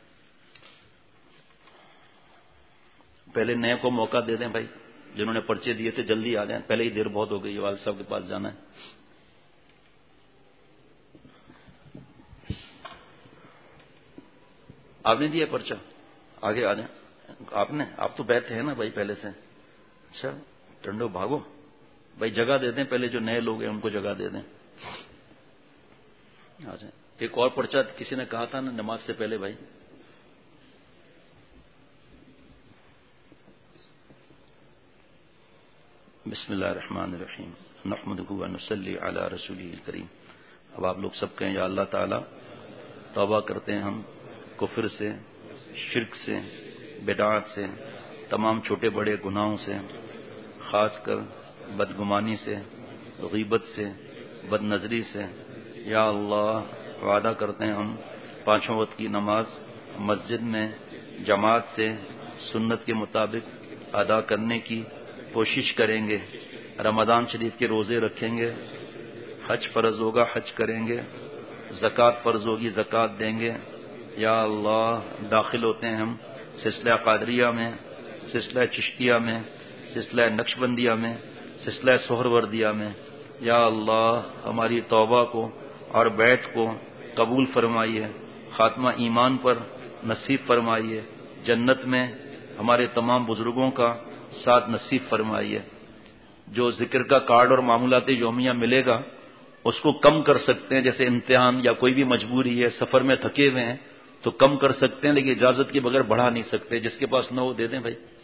پہلے نئے کو موقع دے دیں بھائی، جنہوں نے پرچے دیے تھے جلدی آ جائیں، پہلے ہی دیر بہت ہو گئی، والد صاحب کے پاس جانا ہے۔ آپ نے دیا پرچہ، آگے آ جائیں۔ آپ تو بیٹھے ہیں نا بھائی پہلے سے، اچھا ٹنڈو بھاگو بھائی، جگہ دے دیں، پہلے جو نئے لوگ ہیں ان کو جگہ دے دیں، آ جائیں۔ ایک اور پرچہ کسی نے کہا تھا نا نماز سے پہلے بھائی، بسم اللہ الرحمن الرحیم نحمدہ و نصلی علی رسولہ الکریم. اب آپ لوگ سب کہیں یا اللہ تعالی توبہ کرتے ہیں ہم کفر سے، شرک سے، بدعات سے، تمام چھوٹے بڑے گناہوں سے، خاص کر بدگمانی سے، غیبت سے، بد نظری سے. یا اللہ وعدہ کرتے ہیں ہم 5 وقت کی نماز مسجد میں جماعت سے سنت کے مطابق ادا کرنے کی کوشش کریں گے. رمضان شریف کے روزے رکھیں گے، حج فرض ہوگا حج کریں گے، زکوٰۃ فرض ہوگی زکوٰۃ دیں گے. یا اللہ داخل ہوتے ہیں ہم سلسلہ قادریہ میں، سلسلہ چشتیہ میں، سلسلہ نقشبندیہ میں، سلسلہ سہروردیہ میں. یا اللہ ہماری توبہ کو اور بیعت کو قبول فرمائیے، خاتمہ ایمان پر نصیب فرمائیے، جنت میں ہمارے تمام بزرگوں کا ساتھ نصیب فرمائیے. جو ذکر کا کارڈ اور معمولات یومیہ ملے گا اس کو کم کر سکتے ہیں، جیسے امتحان یا کوئی بھی مجبوری ہے، سفر میں تھکے ہوئے ہیں تو کم کر سکتے ہیں، لیکن اجازت کے بغیر بڑھا نہیں سکتے. جس کے پاس نہ ہو دے دیں بھائی.